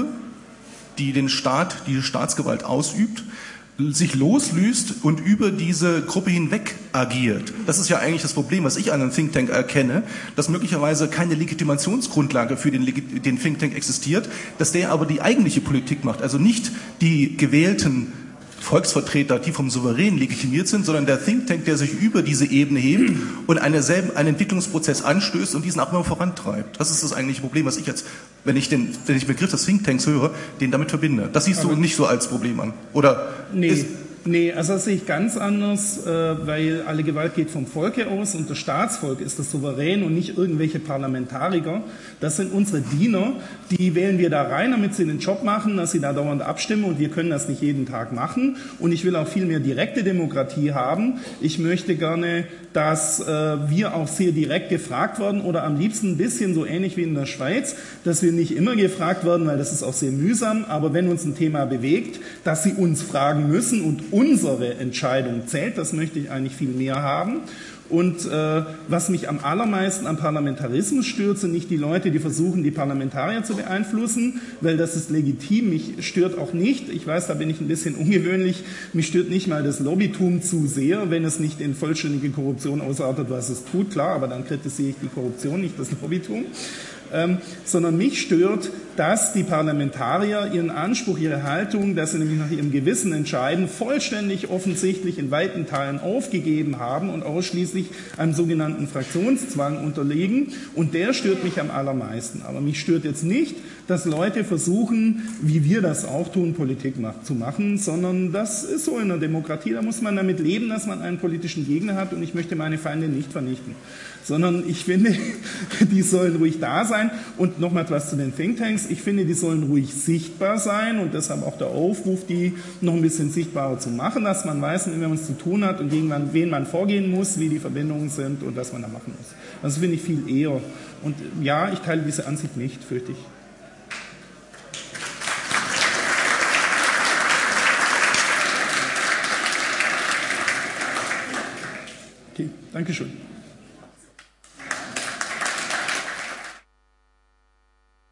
die den Staat, die Staatsgewalt ausübt, sich loslöst und über diese Gruppe hinweg agiert. Das ist ja eigentlich das Problem, was ich an einem Think Tank erkenne, dass möglicherweise keine Legitimationsgrundlage für den, den Think Tank existiert, dass der aber die eigentliche Politik macht, also nicht die gewählten Volksvertreter, die vom Souverän legitimiert sind, sondern der Think Tank, der sich über diese Ebene hebt und eine selben, einen Entwicklungsprozess anstößt und diesen auch immer vorantreibt. Das ist das eigentliche Problem, was ich jetzt, wenn ich den, wenn ich den Begriff des Think Tanks höre, den damit verbinde. Das siehst du nicht so als Problem an, oder? Nee. Ist, Nee, also das sehe ich ganz anders, weil alle Gewalt geht vom Volke aus und das Staatsvolk ist das Souverän und nicht irgendwelche Parlamentariker. Das sind unsere Diener, die wählen wir da rein, damit sie den Job machen, dass sie da dauernd abstimmen und wir können das nicht jeden Tag machen. Und ich will auch viel mehr direkte Demokratie haben. Ich möchte gerne, dass wir auch sehr direkt gefragt werden oder am liebsten ein bisschen so ähnlich wie in der Schweiz, dass wir nicht immer gefragt werden, weil das ist auch sehr mühsam, aber wenn uns ein Thema bewegt, dass sie uns fragen müssen und unsere Entscheidung zählt, das möchte ich eigentlich viel mehr haben. Und äh, was mich am allermeisten am Parlamentarismus stört, sind nicht die Leute, die versuchen, die Parlamentarier zu beeinflussen, weil das ist legitim. Mich stört auch nicht, ich weiß, da bin ich ein bisschen ungewöhnlich, mich stört nicht mal das Lobbytum zu sehr, wenn es nicht in vollständige Korruption ausartet, was es tut, klar, aber dann kritisiere ich die Korruption, nicht das Lobbytum. Ähm, sondern mich stört, dass die Parlamentarier ihren Anspruch, ihre Haltung, dass sie nämlich nach ihrem Gewissen entscheiden, vollständig offensichtlich in weiten Teilen aufgegeben haben und ausschließlich einem sogenannten Fraktionszwang unterliegen. Und der stört mich am allermeisten. Aber mich stört jetzt nicht, dass Leute versuchen, wie wir das auch tun, Politik macht, zu machen, sondern das ist so in der Demokratie. Da muss man damit leben, dass man einen politischen Gegner hat und ich möchte meine Feinde nicht vernichten. Sondern ich finde, die sollen ruhig da sein. Und nochmal etwas zu den Thinktanks. Ich finde, die sollen ruhig sichtbar sein und deshalb auch der Aufruf, die noch ein bisschen sichtbarer zu machen, dass man weiß, wenn man es zu tun hat und gegen wen man vorgehen muss, wie die Verbindungen sind und was man da machen muss. Das finde ich viel eher. Und ja, ich teile diese Ansicht nicht, fürchte ich. Okay, Dankeschön.